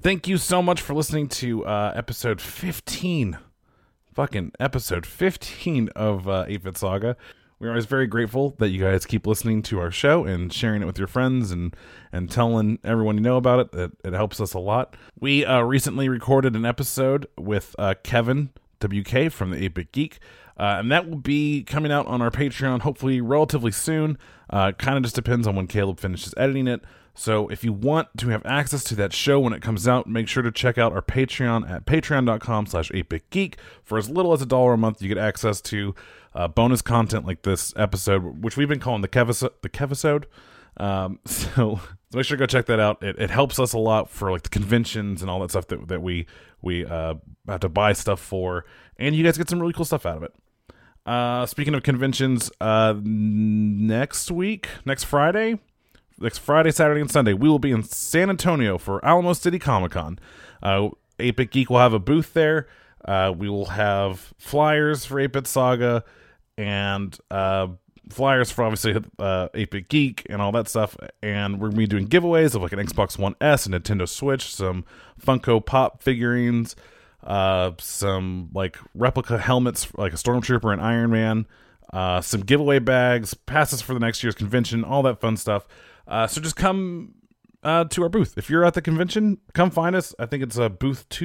Thank you so much for listening to uh, episode fifteen. Fucking episode fifteen of uh, eight-Bit Saga. We're always very grateful that you guys keep listening to our show and sharing it with your friends and, and telling everyone you know about it. It, it helps us a lot. We uh, recently recorded an episode with uh, Kevin W K from the eight-Bit Geek, uh, and that will be coming out on our Patreon hopefully relatively soon. Uh, kind of just depends on when Caleb finishes editing it. So if you want to have access to that show when it comes out, make sure to check out our Patreon at patreon.com slash 8bitgeek. For as little as a dollar a month, you get access to uh, bonus content like this episode, which we've been calling the Kevisode. The Kevisode. Um, so, so make sure to go check that out. It, it helps us a lot for like the conventions and all that stuff that, that we, we uh, have to buy stuff for. And you guys get some really cool stuff out of it. Uh, speaking of conventions, uh, next week, next Friday... Next Friday, Saturday, and Sunday, we will be in San Antonio for Alamo City Comic-Con. Uh, eight-Bit Geek will have a booth there. Uh, we will have flyers for eight-Bit Saga and uh, flyers for, obviously, uh, eight-Bit Geek and all that stuff. And we're going to be doing giveaways of like an Xbox One S, a Nintendo Switch, some Funko Pop figurines, uh, some like replica helmets like a Stormtrooper and Iron Man, uh, some giveaway bags, passes for the next year's convention, all that fun stuff. Uh, so just come uh, to our booth. If you're at the convention, come find us. I think it's uh, booth two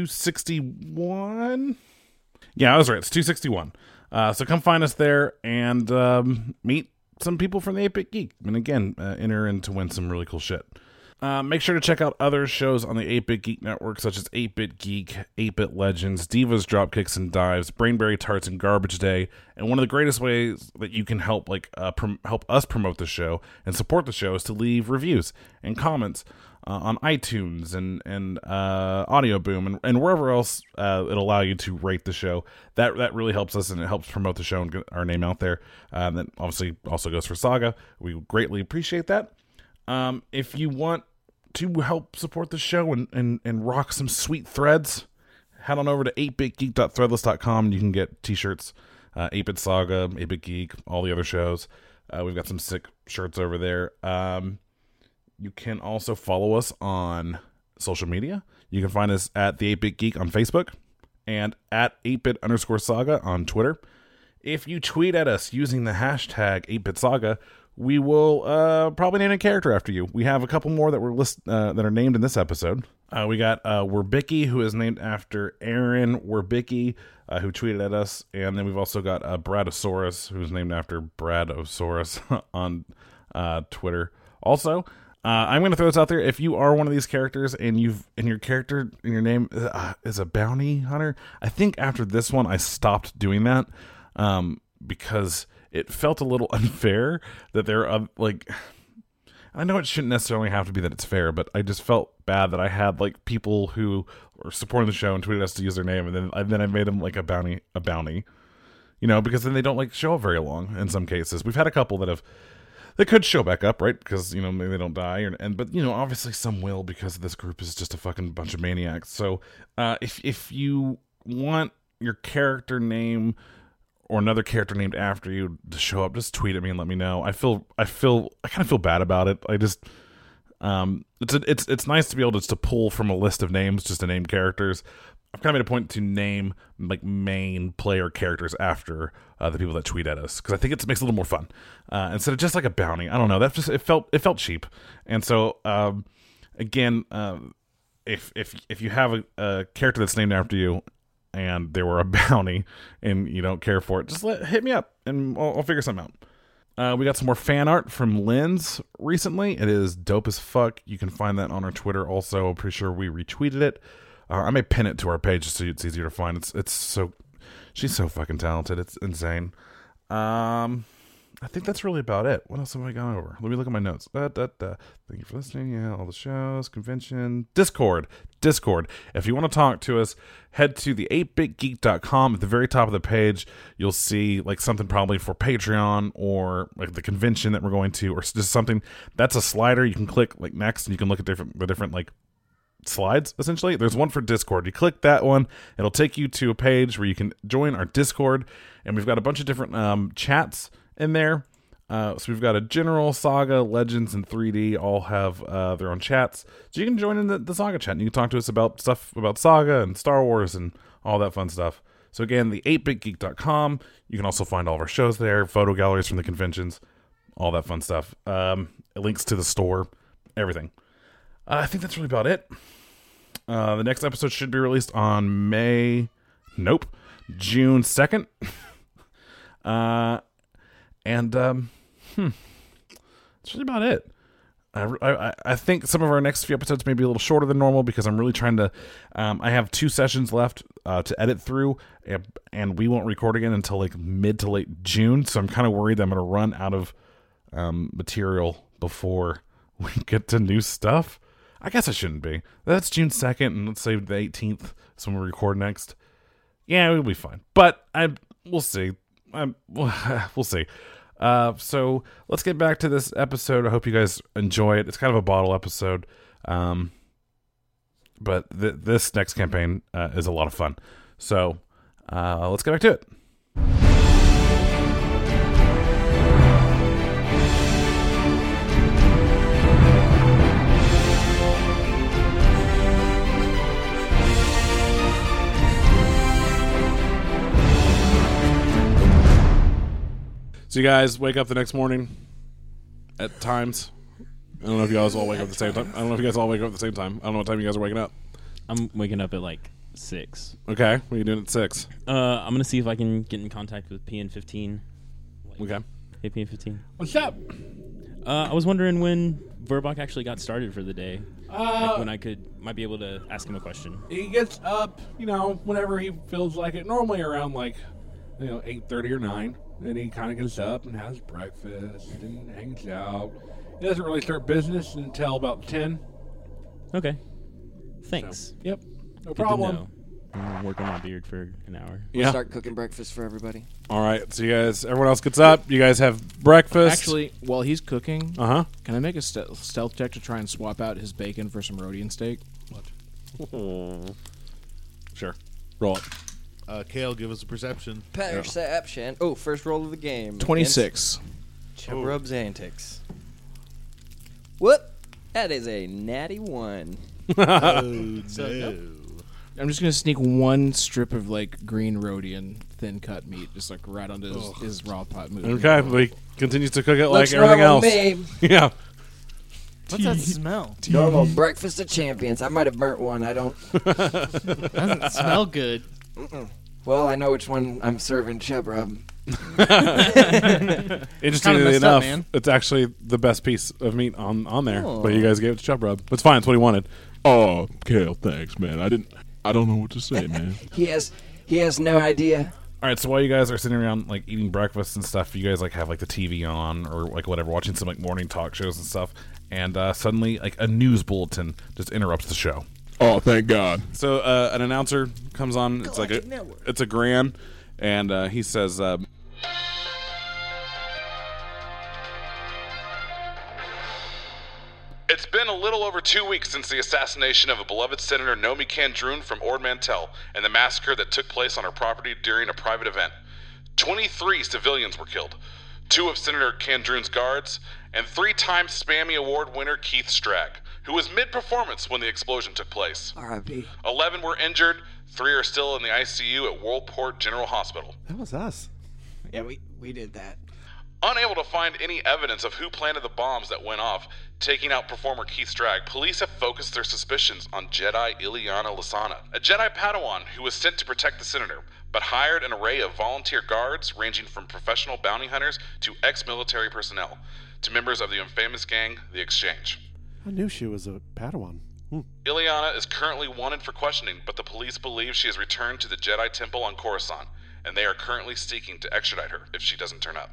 sixty-one. Yeah, I was right. It's two sixty-one. Uh, so come find us there and um, meet some people from the eight-Bit Geek. And again, uh, enter in to win some really cool shit. Uh, make sure to check out other shows on the eight-Bit Geek Network, such as eight-Bit Geek, eight-Bit Legends, Divas, Dropkicks, and Dives, Brainberry Tarts, and Garbage Day. And one of the greatest ways that you can help like uh, prom- help us promote the show and support the show is to leave reviews and comments uh, on iTunes and and uh, Audio Boom and, and wherever else uh, it'll allow you to rate the show. That that really helps us and it helps promote the show and get our name out there. Uh, that obviously also goes for Saga. We greatly appreciate that. Um, if you want to help support the show and, and, and rock some sweet threads, head on over to eight bit geek dot threadless dot com. You can get t-shirts, uh, eight-Bit Saga, eight-Bit Geek, all the other shows. Uh, we've got some sick shirts over there. Um, you can also follow us on social media. You can find us at the eight-Bit Geek on Facebook and at eight-bit underscore saga on Twitter. If you tweet at us using the hashtag eight-Bit Saga, we will uh, probably name a character after you. We have a couple more that were list uh, that are named in this episode. Uh, we got uh, Werbicki, who is named after Aaron Werbicki, uh, who tweeted at us. And then we've also got uh, Bradosaurus, who's named after Bradosaurus on uh, Twitter. Also, uh, I'm going to throw this out there. If you are one of these characters and you've and your character and your name uh, is a bounty hunter, I think after this one I stopped doing that um, because it felt a little unfair that there are like, I know it shouldn't necessarily have to be that it's fair, but I just felt bad that I had like people who were supporting the show and tweeted us to use their name, and then and then I made them like a bounty, a bounty, you know, because then they don't like show up very long in some cases. We've had a couple that have, they could show back up, right? Because, you know, maybe they don't die, or, and but you know, obviously some will because this group is just a fucking bunch of maniacs. So uh, if if you want your character name or another character named after you to show up, just tweet at me and let me know. I feel, I feel, I kind of feel bad about it. I just, um, it's a, it's it's nice to be able to, just to pull from a list of names just to name characters. I've kind of made a point to name like main player characters after uh, the people that tweet at us because I think it makes it a little more fun uh, instead of just like a bounty. I don't know. That just it felt it felt cheap, and so um, again, um, if if if you have a, a character that's named after you, and there were a bounty and you don't care for it, just let hit me up and I'll, I'll figure something out. Uh, we got some more fan art from Lynn's recently. It is dope as fuck. You can find that on our Twitter also. I'm pretty sure we retweeted it. Uh, I may pin it to our page just so it's easier to find. It's it's so, she's so fucking talented. It's insane. Um, I think that's really about it. What else have I gone over? Let me look at my notes. Da, da, da. Thank you for listening. Yeah, all the shows, convention, Discord, Discord. If you want to talk to us, head to the eight bit geek dot com. At the very top of the page, you'll see like something probably for Patreon or like the convention that we're going to, or just something. That's a slider. You can click like next, and you can look at different the different like slides. Essentially, there's one for Discord. You click that one, it'll take you to a page where you can join our Discord, and we've got a bunch of different um, chats in there. Uh, so we've got a general, Saga, Legends, and three D all have uh, their own chats. So you can join in the, the Saga chat and you can talk to us about stuff about Saga and Star Wars and all that fun stuff. So again, the eight bit geek dot com. You can also find all of our shows there, photo galleries from the conventions, all that fun stuff. Um, links to the store, everything. Uh, I think that's really about it. Uh, the next episode should be released on May... Nope. June second. uh, and... Um, Hmm. That's really about it. I, I, I think some of our next few episodes may be a little shorter than normal because I'm really trying to. Um, I have two sessions left uh, to edit through, and, and we won't record again until like mid to late June. So I'm kind of worried that I'm going to run out of um, material before we get to new stuff. I guess I shouldn't be. That's June second, and let's say the eighteenth is when we record next. Yeah, it'll be fine. But I we'll see. I, we'll see. Uh, so let's get back to this episode. I hope you guys enjoy it. It's kind of a bottle episode. Um, but th- this next campaign uh, is a lot of fun. So uh, let's get back to it. So you guys wake up the next morning at times. I don't know if you guys all wake up at the same time. I don't know if you guys all wake up at the same time. I don't know what time you guys are waking up. I'm waking up at like six. Okay, what are you doing at six? Uh, I'm gonna see if I can get in contact with P N fifteen. Like, Okay. Hey, P N fifteen. What's up? Uh, I was wondering when Verbok actually got started for the day. Uh, like when I could might be able to ask him a question. He gets up, you know, whenever he feels like it. Normally around like, you know, eight thirty or nine. Then he kind of gets up and has breakfast and hangs out. He doesn't really start business until about ten. Okay. Thanks. So, yep. No Good problem. to know. I'm gonna work on my beard for an hour. We'll Yeah. start cooking breakfast for everybody. All right. So you guys, everyone else gets up. You guys have breakfast. Actually, while he's cooking, uh huh. can I make a ste- stealth check to try and swap out his bacon for some Rhodian steak? Sure. Roll it. Uh, Kale, give us a perception. Perception. Oh, first roll of the game. twenty-six. Chubrub's antics. Whoop! That is a natty one. Oh, no. I'm just gonna sneak one strip of like green Rhodian thin cut meat, just like right onto his, his raw pot meat. Okay. But he continues to cook it Looks like everything normal else. to me. Yeah. What's that smell? Normal breakfast of champions. I might have burnt one. I don't. Doesn't smell good. Well, I know which one I'm serving Chubrub. Interestingly messed enough, up, man. it's actually the best piece of meat on, on there. Oh. But you guys gave it to Chub Rub. It's fine. It's what he wanted. Oh, Kale, thanks, man. I didn't. I don't know what to say, man. He has. He has no idea. All right, so while you guys are sitting around like eating breakfast and stuff, you guys like have like the T V on or like whatever, watching some like morning talk shows and stuff, and uh, suddenly like a news bulletin just interrupts the show. Oh, thank God. So uh, an announcer comes on. It's like a, it's a Gran, and uh, he says, uh, It's been a little over two weeks since the assassination of a beloved Senator Nomi Kandrun from Ord Mantell and the massacre that took place on her property during a private event. twenty-three civilians were killed, two of Senator Kandrun's guards, and three-time Spammy Award winner Keith Strag, who was mid-performance when the explosion took place. R I P eleven were injured, three are still in the I C U at Worldport General Hospital. That was us. Yeah, we we did that. Unable to find any evidence of who planted the bombs that went off, taking out performer Keith Strag, police have focused their suspicions on Jedi Ileana Lasana, a Jedi Padawan who was sent to protect the senator, but hired an array of volunteer guards ranging from professional bounty hunters to ex-military personnel, to members of the infamous gang, The Exchange. I knew she was a Padawan. Hmm. Ileana is currently wanted for questioning, but the police believe she has returned to the Jedi Temple on Coruscant, and they are currently seeking to extradite her if she doesn't turn up.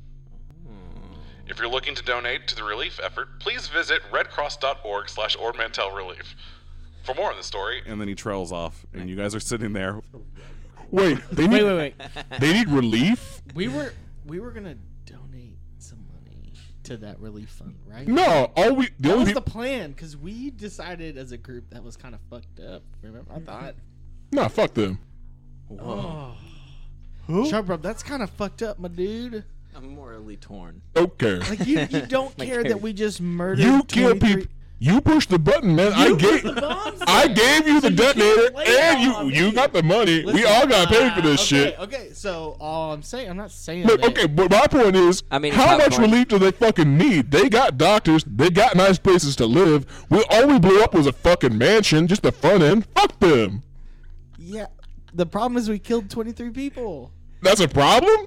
If you're looking to donate to the relief effort, please visit redcross.org slash ordmantelrelief. For more on the story, and then he trails off, and you guys are sitting there. Wait, they need, Wait, wait, wait. They need relief? We were we were gonna donate some money to that relief fund, right? No, all we the That only was people. the plan because we decided as a group that was kind of fucked up. Remember, I thought. Nah, fuck them. Oh, Who? Chubrub, that's kind of fucked up, my dude. I'm morally torn. Okay. Like you, you don't My care character. that we just murdered. You kill twenty-three people. You push the button, man. I gave I gave you the detonator, and you you got the money. we all got paid for this okay, shit. Okay, so all I'm saying, I'm not saying. Look, that. okay, but my point is, I mean, how much popcorn. relief do they fucking need? They got doctors. They got nice places to live. We all we blew up was a fucking mansion, just the front end. Fuck them. Yeah, the problem is we killed twenty-three people. That's a problem.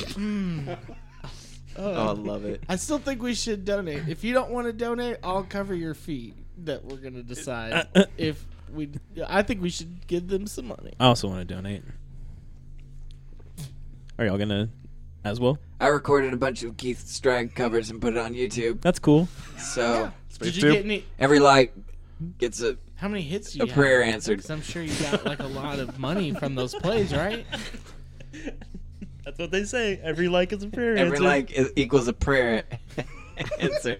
Oh, I love it. I still think we should donate. If you don't want to donate, I'll cover your fee. That we're gonna decide if we. I think we should give them some money. I also want to donate. Are y'all gonna as well? I recorded a bunch of Keith Strag covers and put it on YouTube. That's cool. So Did you get any? every like gets a How many hits do you A have? prayer answered. 'Cause I'm sure you got like a lot of money from those plays, right? That's what they say. Every like is a prayer every like is, equals a prayer answer.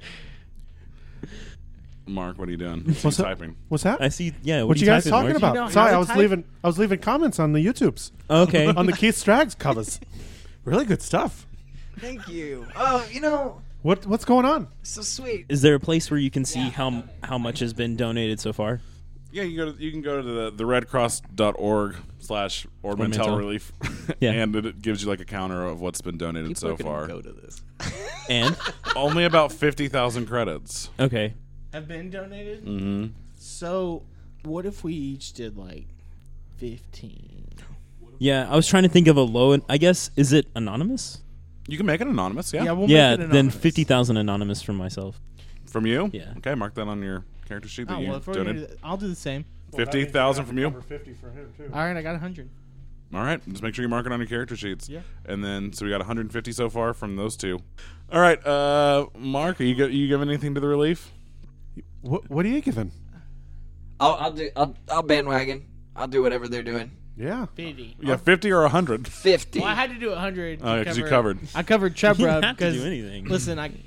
Mark, what are you doing? What's What's that? typing? What's that? I see. Yeah. What, What are you guys typing, talking Mark? about? You know how Sorry, to I was type? leaving. I was leaving comments on the YouTubes Okay. on the Keith Straggs covers. Really good stuff. Thank you. Oh, you know, What what's going on? so sweet. Is there a place where you can see how how much has been donated so far? Yeah, you go to, you can go to the, the redcross dot org slash Ord Ord Mantell Mantell. Relief, Yeah. and it gives you like a counter of what's been donated People so are gonna far. Go to this. And Only about fifty thousand credits. okay. Have been donated. Mm-hmm. So, what if we each did like fifteen? Yeah, I was trying to think of a low. I guess is it anonymous? You can make it anonymous, yeah. we'll yeah. make it Then anonymous. fifty thousand anonymous from myself. From you? Yeah. Okay, mark that on your character sheet that Oh, you well, if we're gonna do donated. that, I'll do the same. fifty thousand from you? fifty for him too. All right, I got a hundred. All right, just make sure you mark it on your character sheets. Yeah. And then, so we got one hundred fifty so far from those two. All right, uh, Mark, are you go- you giving anything to the relief? What what are you giving? I'll, I'll do. I'll, I'll bandwagon. I'll do whatever they're doing. Yeah. Fifty. Yeah, fifty or one hundred? Fifty. Well, I had to do a hundred. Oh, yeah, 'cause you covered. I covered Chub You Rub don't have to because do anything. listen, I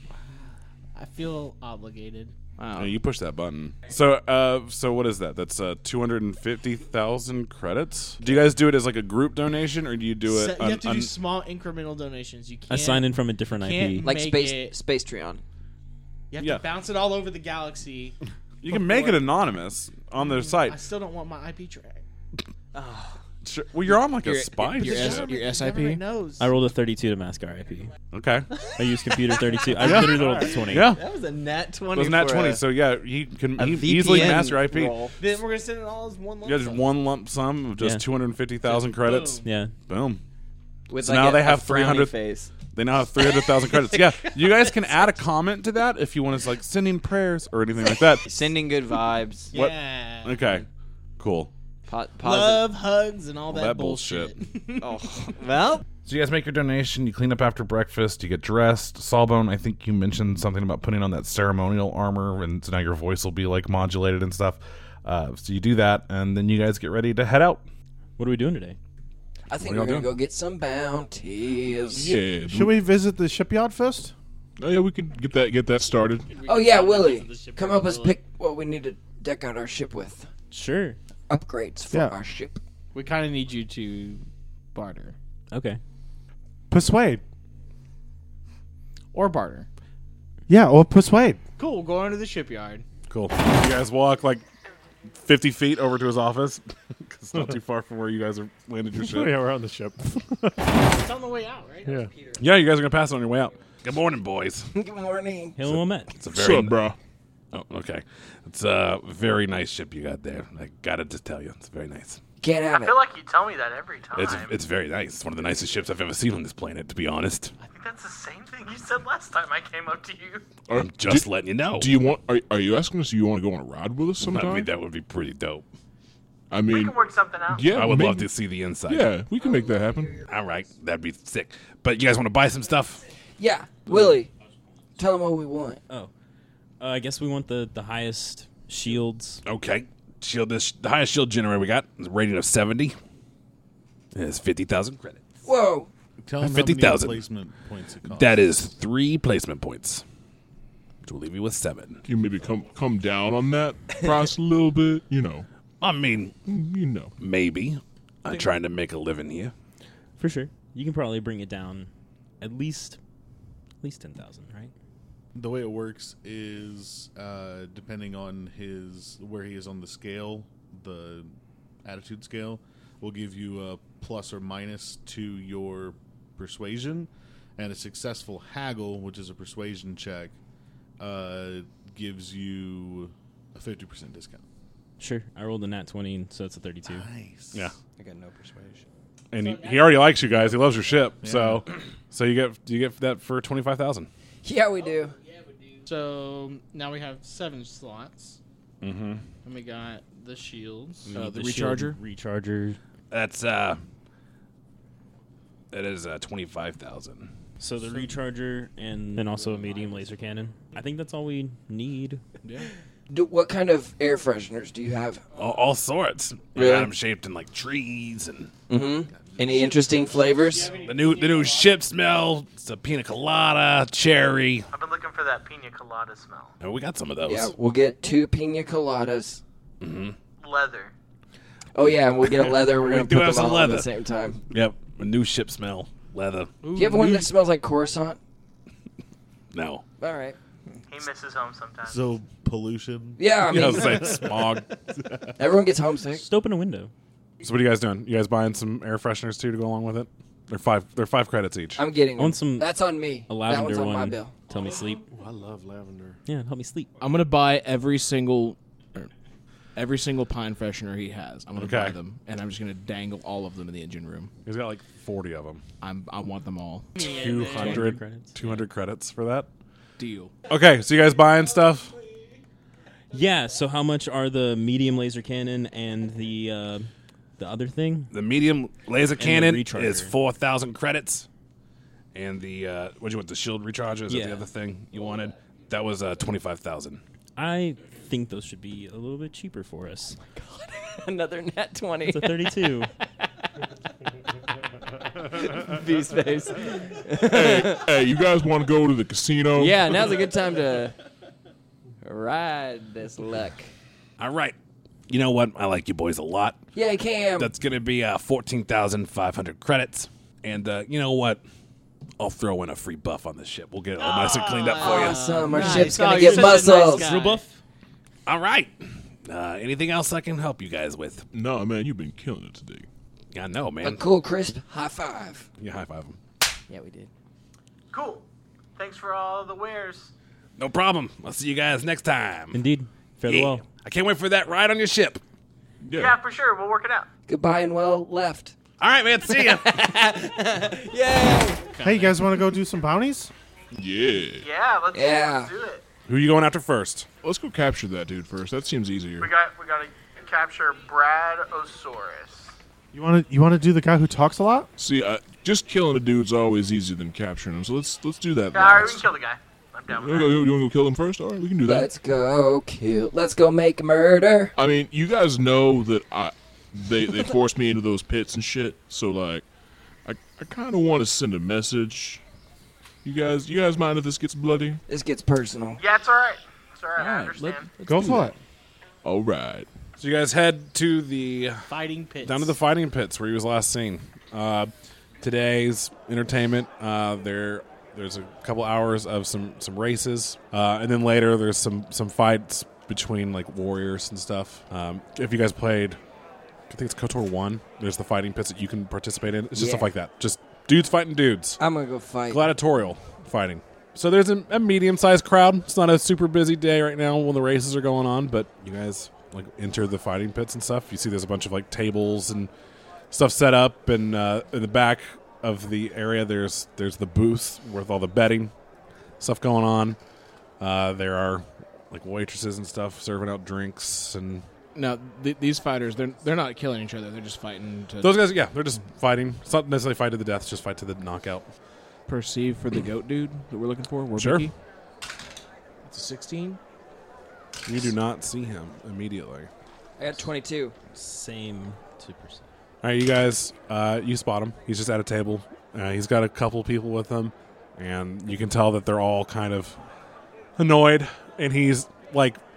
I feel obligated. Wow. Yeah, you push that button. So, uh, so what is that? That's uh, two hundred fifty thousand credits. Do you guys do it as like a group donation, or do you do So it? you on- have to do on- small incremental donations. You can't I sign in from a different I P. can't Like make space it- space Treon. You have Yeah. to bounce it all over the galaxy. you can make it anonymous on their I site. still don't want my I P track. Sure. Well, you're on like a Your- spy. your ship. S- your S I P? Government knows. I rolled a thirty-two to mask our I P. Okay. I use computer thirty-two. I literally rolled a twenty. Yeah. That was a nat twenty. Wasn't that for twenty? a- So yeah, he can a he V P N easily master I P. roll. Then we're gonna send it all as one lump Yeah, just sum. one lump sum of just Yeah. two hundred fifty thousand credits. Boom. Yeah. Boom. With So like now a- they a have frowny three hundred face. They now have three hundred thousand credits. Yeah, you guys can add a comment to that if you want to like sending prayers or anything like that. Sending good vibes. What? Yeah. Okay, cool. Po- positive. Love, hugs, and all that, that bullshit. Oh, well. So you guys make your donation. You clean up after breakfast. You get dressed. Sawbone, I think you mentioned something about putting on that ceremonial armor, and so now your voice will be like modulated and stuff. Uh, so you do that, and then you guys get ready to head out. What are we doing today? I think What are we're y'all gonna go get some bounties. Yeah. Should we visit the shipyard first? Oh yeah, we can get that get that started. Oh yeah, Willie, come help us pick what we need to deck out our ship with. Sure. Upgrades for Yeah. our ship. We kind of need you to barter Okay. Persuade. or barter. Yeah, or persuade. Cool. Go on to the shipyard. Cool. You guys walk like fifty feet over to his office. 'Cause it's not too far from where you guys are landed your Oh, ship. yeah, we're on the ship. It's on the way out, right? Yeah. Yeah, you guys are gonna pass it on your way out. Good morning, boys. Good morning. Hail and well met. It's a What's very up, bro? Oh, okay. It's a very nice ship you got there. I gotta just tell you, it's very nice. Can't have I it. feel like you tell me that every time. It's it's very nice. It's one of the nicest ships I've ever seen on this planet, to be honest. I think that's the same thing you said last time I came up to you. Are- I'm just do, letting you know. do you want? Are, are you asking us? Do you want to go on a ride with us I sometime? mean, that would be pretty dope. I We mean, can work something out. yeah, I would maybe- love to see the inside. Yeah, we can make that happen. All right, that'd be sick. But you guys want to buy some stuff? Yeah, Willie, tell them what we want. Oh. Uh, I guess we want the, the highest shields. Okay. Shield this the highest shield generator we got is a rating of seventy. It's fifty thousand credits. Whoa. Tell them fifty thousand. placement points it costs. That is three placement points. Which will leave you with seven. Can you maybe come come down on that price a little bit? You know, I mean, you know. maybe. I'm trying to make a living here. For sure. You can probably bring it down at least At least ten thousand, right? The way it works is uh, depending on his where he is on the scale, the attitude scale will give you a plus or minus to your persuasion, and a successful haggle, which is a persuasion check, uh, gives you a fifty percent discount. Sure. I rolled a nat twenty, so it's a thirty-two. Nice. Yeah. I got no persuasion. And he, he already likes you guys. He loves your ship. So so you get you get that for twenty-five thousand. Yeah, we do. So now we have seven slots, Mm-hmm. and we got the shields. Uh, the shield recharger? Recharger. That's uh that is uh twenty-five thousand. So the recharger and then also a medium laser cannon. I think that's all we need. Yeah. Do, what kind of air fresheners do you have? All, all sorts. Really? I got them shaped in like trees and Mm-hmm. Any interesting flavors? the new the new ship smell. It's a pina colada, cherry. I've been looking for that pina colada smell. Oh, we got some of those. Yeah, we'll get two pina coladas. Leather. Oh yeah, and we'll get a leather. We're We gonna do put have them some all at the leather. same time. Yep. A new ship smell. Leather. Do you have one that smells like Coruscant? No. All right. He misses home sometimes. So pollution. Yeah, I I mean, was like smog. everyone gets homesick. Just open a window. So what are you guys doing? You guys buying some air fresheners too to go along with it? They're five. They're five credits each. I'm getting I them. want some That's on me. a That lavender one's on one. my bill. Tell me sleep. Ooh, I love lavender. Yeah, help me sleep. I'm gonna buy every single, er, every single pine freshener he has. I'm gonna Okay. buy them, and I'm just gonna dangle all of them in the engine room. He's got like forty of them. I'm, I want them all. two hundred credits. two hundred credits for that. Deal. Okay, so you guys buying stuff? Yeah. So how much are the medium laser cannon and the uh, the other thing? The medium laser the cannon recharger. is four thousand credits, and the uh, what do you want? The shield recharger is that Yeah. the other thing you wanted? That was uh, twenty five thousand. I think those should be a little bit cheaper for us. Another nat twenty. It's a thirty-two. Beast face. hey, hey, you guys want to go to the casino? Yeah, now's a good time to ride this luck. All right. You know what? I like you boys a lot. Yeah, Cam. That's going to be uh, fourteen thousand five hundred credits. And uh, you know what? I'll throw in a free buff on this ship. We'll get it all nice and cleaned up for you. Awesome. Our Nice. ship's Oh, gonna you're get such a nice muscles. guy. Real buff? All right. Uh, anything else I can help you guys with? No, man, you've been killing it today. Yeah, I know, A man. cool, crisp high five. You high five them. Yeah, we did. Cool. Thanks for all the wares. No problem. I'll see you guys next time. Indeed. Farewell. Yeah. I can't wait for that ride on your ship. Yeah. Yeah, for sure. We'll work it out. Goodbye and well left. All right, man. See ya. Hey, you guys want to go do some bounties? Yeah. Yeah, let's, Yeah. let's do it. Who are you going after first? Let's go capture that dude first. That seems easier. We got we got to capture Brad Osaurus. You want to you want to do the guy who talks a lot? See, uh, just killing a dude's always easier than capturing him. So let's let's do that. Yeah, all right, we last. can kill the guy. I'm down You with wanna that. go, you wanna go kill him first? All right, we can do that. Let's go kill. Let's go make murder. I mean, you guys know that I they they forced me into those pits and shit. So like, I I kind of want to send a message. You guys, you guys mind if this gets bloody? This gets personal. Yeah, it's all right. It's all right. I All right, understand. let- let's Go do for that. it. All right. So you guys head to the Fighting pits. down to the fighting pits where he was last seen. Uh, today's entertainment. Uh, there, there's a couple hours of some some races, uh, and then later there's some some fights between like warriors and stuff. Um, if you guys played, I think it's KOTOR one. There's the fighting pits that you can participate in. It's just Yeah. stuff like that. Just dudes fighting dudes. I'm gonna go fight. Gladiatorial fighting. So there's a, a medium-sized crowd. It's not a super busy day right now when the races are going on, but you guys like enter the fighting pits and stuff. You see there's a bunch of like tables and stuff set up, and uh, in the back of the area there's there's the booth with all the betting stuff going on. Uh, there are like waitresses and stuff serving out drinks, and Now, th- these fighters, they're they're not killing each other. They're just fighting to those guys, yeah, they're just fighting. It's not necessarily fight to the death, it's just fight to the knockout. perceive for the goat dude that we're looking for. We're Sure. It's a sixteen. You do not see him immediately. I got twenty-two. Same two percent. All right, you guys, uh, you spot him. He's just at a table. Uh, he's got a couple people with him, and you can tell that they're all kind of annoyed. And he's like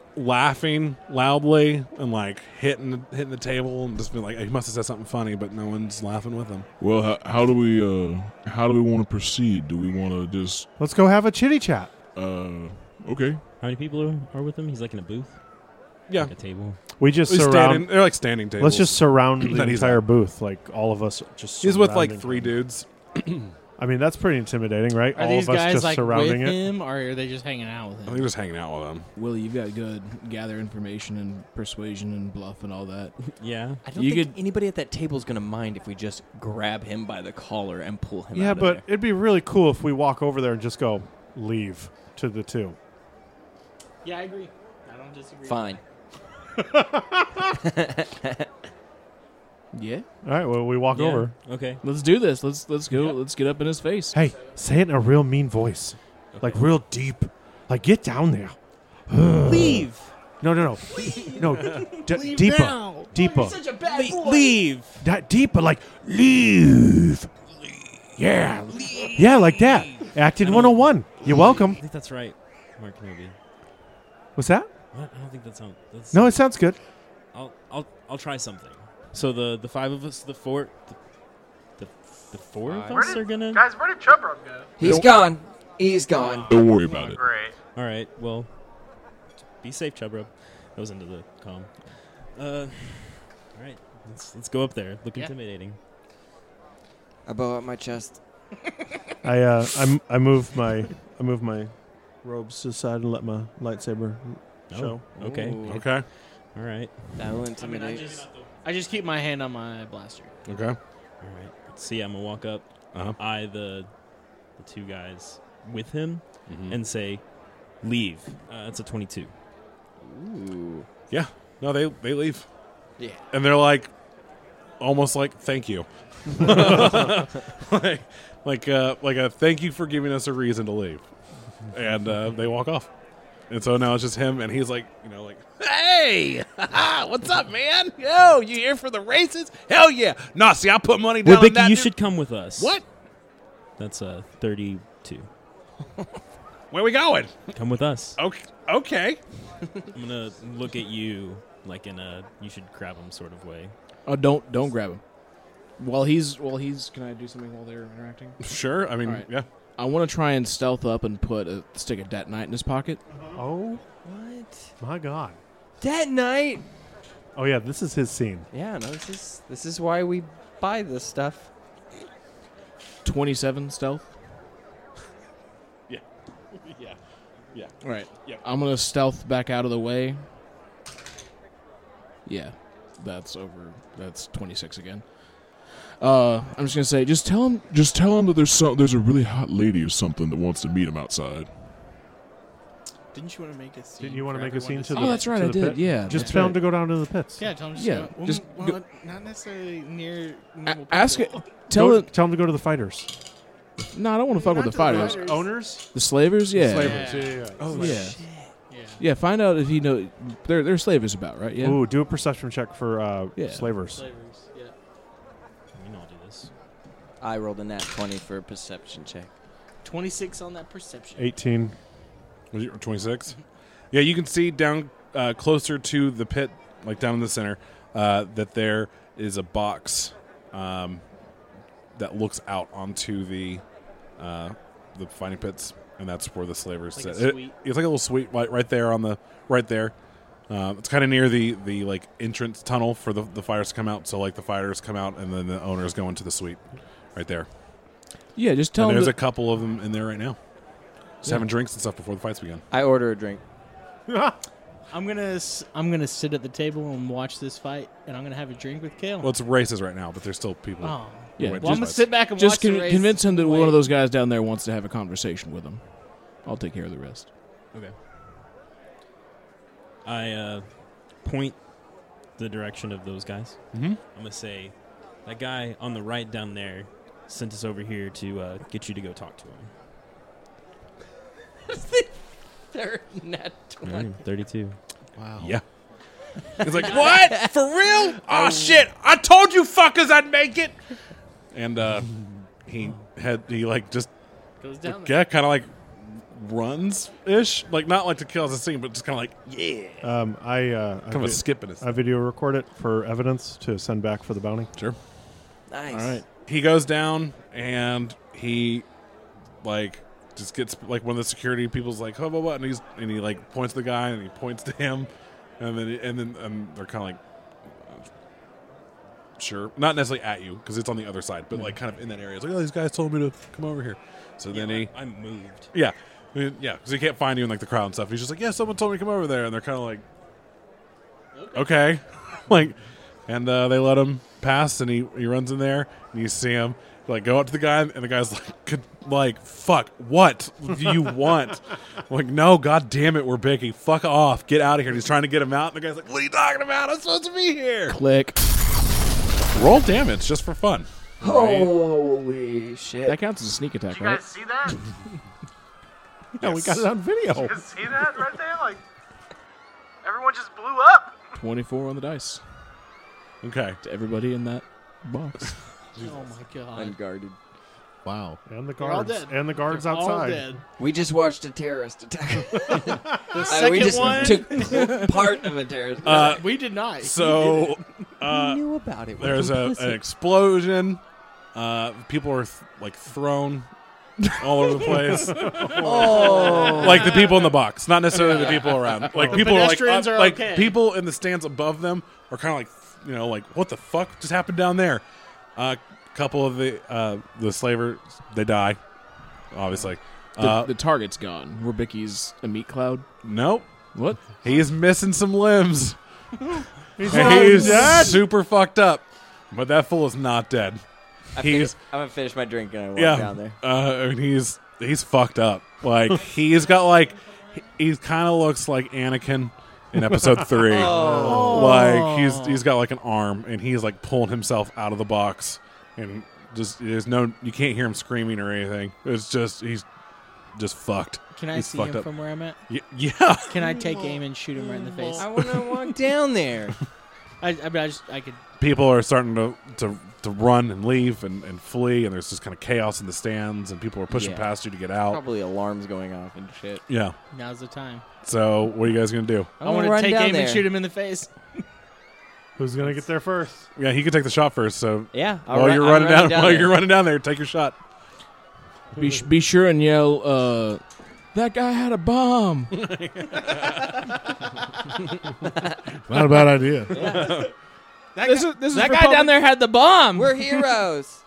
laughing loudly and like hitting hitting the table and just being like, he must have said something funny, but no one's laughing with him. Well, how, how do we uh, how do we want to proceed? Do we want to just Let's go have a chitty chat. uh, okay? How many people are, are with him? He's like in a booth, Yeah, like a table. We just He's surround. standing, they're like standing tables. Let's just surround the That he's entire at. booth, like all of us just. He's with like surrounding three him. dudes. I mean, that's pretty intimidating, right? Are all these of us guys just like with surrounding it. him, or are they just hanging out with I him? think they're just hanging out with him. Willie, you've got good gather information and persuasion and bluff and all that. Yeah. I don't You think could- anybody at that table is going to mind if we just grab him by the collar and pull him Yeah, out of but there. it'd be really cool if we walk over there and just go leave to the two. Yeah, I agree. I don't disagree. Fine. Yeah, All right, well, we walk Yeah. over. Okay. let's do this. Let's let's go. Let's get up in his face. Hey, say it in a real mean voice, like Okay. real deep. Like get down there. Leave. No, no, no, no. D- deeper, deeper, Leave. Not deeper. Like leave. Yeah, yeah, like that. Acting one oh one. You're welcome. I think that's right, Mark Kenobi. What's that? What? I don't think that sounds. That's, No, it sounds good. I'll I'll I'll try something. So the the five of us, the four, the the, the four of Where us did- are gonna. Guys, where did Chubrub go? He's gone. He's gone. Don't worry about it. Great. All right. Well, be safe, Chubrub. That was into the comm. Uh, all right. Let's let's go up there. Look Yeah. intimidating. I bow out my chest. I uh, I, m- I move my I move my robes to the side and let my lightsaber show. Oh, okay. Ooh. Okay. All right. That will I mean, I intimidate. just, I just keep my hand on my blaster. Okay. All right. So yeah, I'm gonna walk up, Uh-huh. eye the the two guys with him, Mhm. and say, "Leave." Uh, that's a twenty-two. Ooh. Yeah. No, they they leave. Yeah. And they're like, almost like, thank you. like, like, uh, like a thank you for giving us a reason to leave. And uh, they walk off. And so now it's just him, and he's like, you know, like, hey, what's up, man? Yo, you here for the races? Hell yeah. No, see, I put money down Well, on Vicky, that. you dude. should come with us. What? That's uh, thirty-two. Where we going? Come with us. Okay. Okay. I'm gonna look at you like in a you should grab him sort of way. Oh, don't don't grab him. While he's while he's, can I do something while they're interacting? Sure. I mean, All right. yeah. I want to try and stealth up and put a stick of detonite in his pocket. Oh What? my god. That night? Oh yeah, this is his scene. Yeah, no, this is this is why we buy this stuff. Twenty-seven stealth. Yeah. yeah. Yeah. All right. Yep. I'm gonna stealth back out of the way. Yeah, that's over. That's twenty-six again. Uh, I'm just gonna say, just tell him. Just tell him that there's some there's a really hot lady or something that wants to meet him outside. Didn't you want to make a scene? Didn't you want to for make a everyone scene to see the? Oh, that's right, to I the did. pit? Yeah, Just that's tell him right. to go down to the pits. Yeah, tell him just Yeah, go. Well, just well, go- not- not necessarily near. A- normal ask it. people. Tell Go- him. tell him to go to the fighters. No, I don't want to fuck with Not the to the fighters. fighters. Owners. The slavers, yeah. Slavers. Yeah. Yeah, yeah, yeah. Oh yeah. Yeah. Yeah, find out if he know. They're they're slavers about, right? Yeah. Ooh, do a perception check for uh, Yeah. slavers. Slavers. Yeah. We can all do this. I rolled a nat twenty for a perception check. Twenty-six on that perception. eighteen. Was it twenty-six? Yeah, you can see down uh, closer to the pit, like down in the center, uh, that there is a box um, that looks out onto the uh, the fighting pits, and that's where the slavers Like a sit. It- suite? it's like a little suite right, right there on the right there. Um, it's kind of near the the like entrance tunnel for the the fighters to come out. So like the fighters come out, and then the owners go into the suite, right there. Yeah, just tell and him. there's that- a couple of them in there right now, just Yeah. having drinks and stuff before the fights begin. I order a drink. I'm gonna s- I'm gonna sit at the table and watch this fight, and I'm gonna have a drink with Kale. Well, it's races right now, but there's still people. oh, Yeah, Wait, well, I'm just- gonna sit back and just watch the con- race. convince him that Wait. one of those guys down there wants to have a conversation with him. I'll take care of the rest. Okay. I uh, point the direction of those guys. Mm-hmm. I'm gonna say, that guy on the right down there sent us over here to uh, get you to go talk to him. They're nat All right, thirty-two. Wow. Yeah. He's like, what? For real? Oh, shit. I told you fuckers I'd make it. And uh, he had, he like just, Goes down there. yeah, kind of like runs ish, like not like to kill as a scene, but just kind of like yeah, Um, I uh, kind of I, a skip in his. I video record it for evidence to send back for the bounty. Sure. Nice. All right. He goes down and he like just gets like one of the security people's like, oh, blah, blah, and he's and he like points to the guy and he points to him, and then and then and they're kind of like. Sure, not necessarily at you because it's on the other side, but like kind of in that area. It's like, oh, these guys told me to come over here. So then he, I moved. yeah, I mean, yeah, because he can't find you in like the crowd and stuff. He's just like, yeah, someone told me to come over there, and they're kind of like, okay, like, and uh, they let him pass, and he he runs in there, and you see him like go up to the guy, and the guy's like, could, like, fuck, what do you want? Like, no, god damn it, we're Bicky, fuck off, get out of here. And he's trying to get him out, and the guy's like, what are you talking about? I'm supposed to be here. Click. Roll damage just for fun. Holy shit. That counts as a sneak attack, Did you right? guys see that? Yeah, we got it on video. You guys see that right there? Like, everyone just blew up. twenty-four on the dice Okay. to everybody in that box. Oh my god. Unguarded. Wow. And the They're all guards. dead. And the guards They're all outside. dead. We just watched a terrorist attack. The Uh, second we just one. took part of a terrorist Uh, we did not. So uh, knew about it. We're there's a, complicit. an explosion. Uh, people are th- like thrown all over the place. Oh. Like the people in the box, not necessarily the people around. Like The people are like, pedestrians up- are like okay. people in the stands above them are kind of like, you know, like what the fuck just happened down there? A uh, couple of the uh, the slavers they die, obviously. The, Uh, the target's gone. Rubicki's a meat cloud. nope, What? he's missing some limbs. He's And not he's dead. super fucked up, but that fool is not dead. I he's- fin- I'm gonna finish my drink and I walk Yeah, down there. uh, I mean, he's he's fucked up. Like he's got like he, he kind of looks like Anakin in Episode Three. Oh. Like he's he's got like an arm and he's like pulling himself out of the box and just there's no you can't hear him screaming or anything. It's just he's just fucked. Can I He's see fucked him up. from where I'm at? Y- yeah. Can I take aim and shoot him right in the face? I want to walk down there. I, I, mean, I just I could. People are starting to to, to run and leave and, and flee and there's just kind of chaos in the stands and people are pushing Yeah. past you to get out. Probably alarms going off and shit. Yeah. Now's the time. So what are you guys gonna do? I'm I want gonna to run take down aim there. and shoot him in the face. Who's going to get there first? Yeah, he could take the shot first. So Yeah. I'll while run- you're I'm running down, down while there. you're running down there, take your shot. Be, sh- be sure and yell, uh, that guy had a bomb. Not a bad idea. That This guy, is- this is that for guy public- down there had the bomb. We're heroes.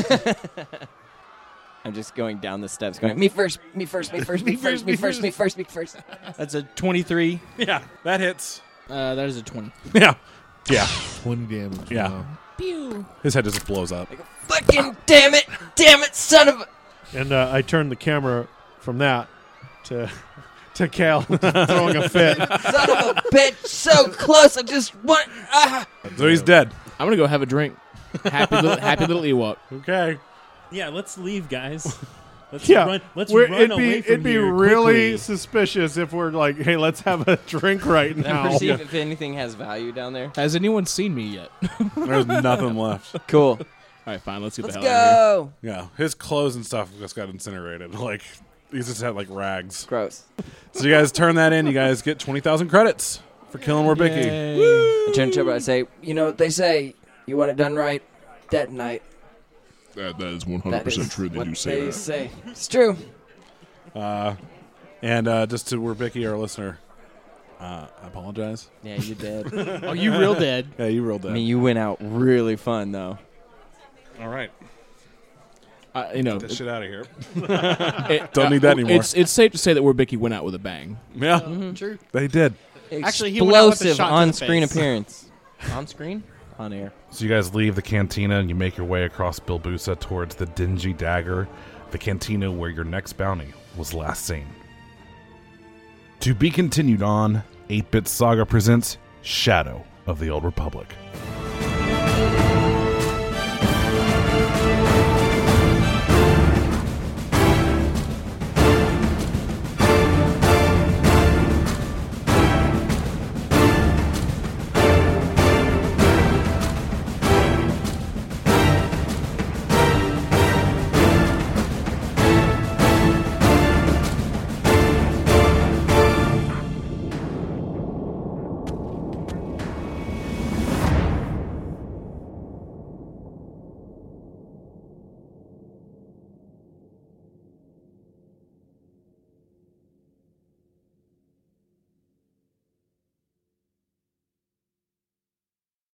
I'm just going down the steps going, Me first, me first, me first, me first, me first, me first, me first. That's a twenty-three. Yeah, that hits. Uh, that is a twenty. Yeah, yeah, twenty damage. Yeah. Wow. Pew. his head just blows up. Fucking damn it! Damn it, son of a... And uh, I turned the camera from that to to Cal throwing a fit. Son of a bitch! So close, I just want... Ah. So he's dead. I'm going to go have a drink. Happy little, happy little Ewok. Okay. Yeah, let's leave, guys. Let's Yeah, run. Let's We're- run it'd away be from it'd be here really quickly. suspicious if we're like, hey, let's have a drink right Can I now. perceive if anything has value down there? Has anyone seen me yet? There's nothing left. Cool. All right, fine. Let's get Let's the hell out of here. go! Yeah, his clothes and stuff just got incinerated. Like he just had like rags. Gross. So you guys turn that in. You guys get twenty thousand credits for killing Warbicki. I turn to Trevor, I say, you know what they say, you want it done right, detonate. That, that is one That hundred percent is true. They what do say they that. say. It's true. Uh, and uh, just to Warbicki, our listener, uh, I apologize. Yeah, you did. Oh, you real dead. Yeah, you rolled I that. mean, you went out really fun though. All right, Uh, you know, get that shit out of here. it- Don't need that anymore. It's it's safe to say that Warbicki went out with a bang. Yeah, True. they did. Actually, he went out with a Explosive shot to the on-screen face. appearance. On screen? On air. So you guys leave the cantina and you make your way across Bilbusa towards the Dingy Dagger, the cantina where your next bounty was last seen. To be continued on, eight-Bit Saga presents Shadow of the Old Republic.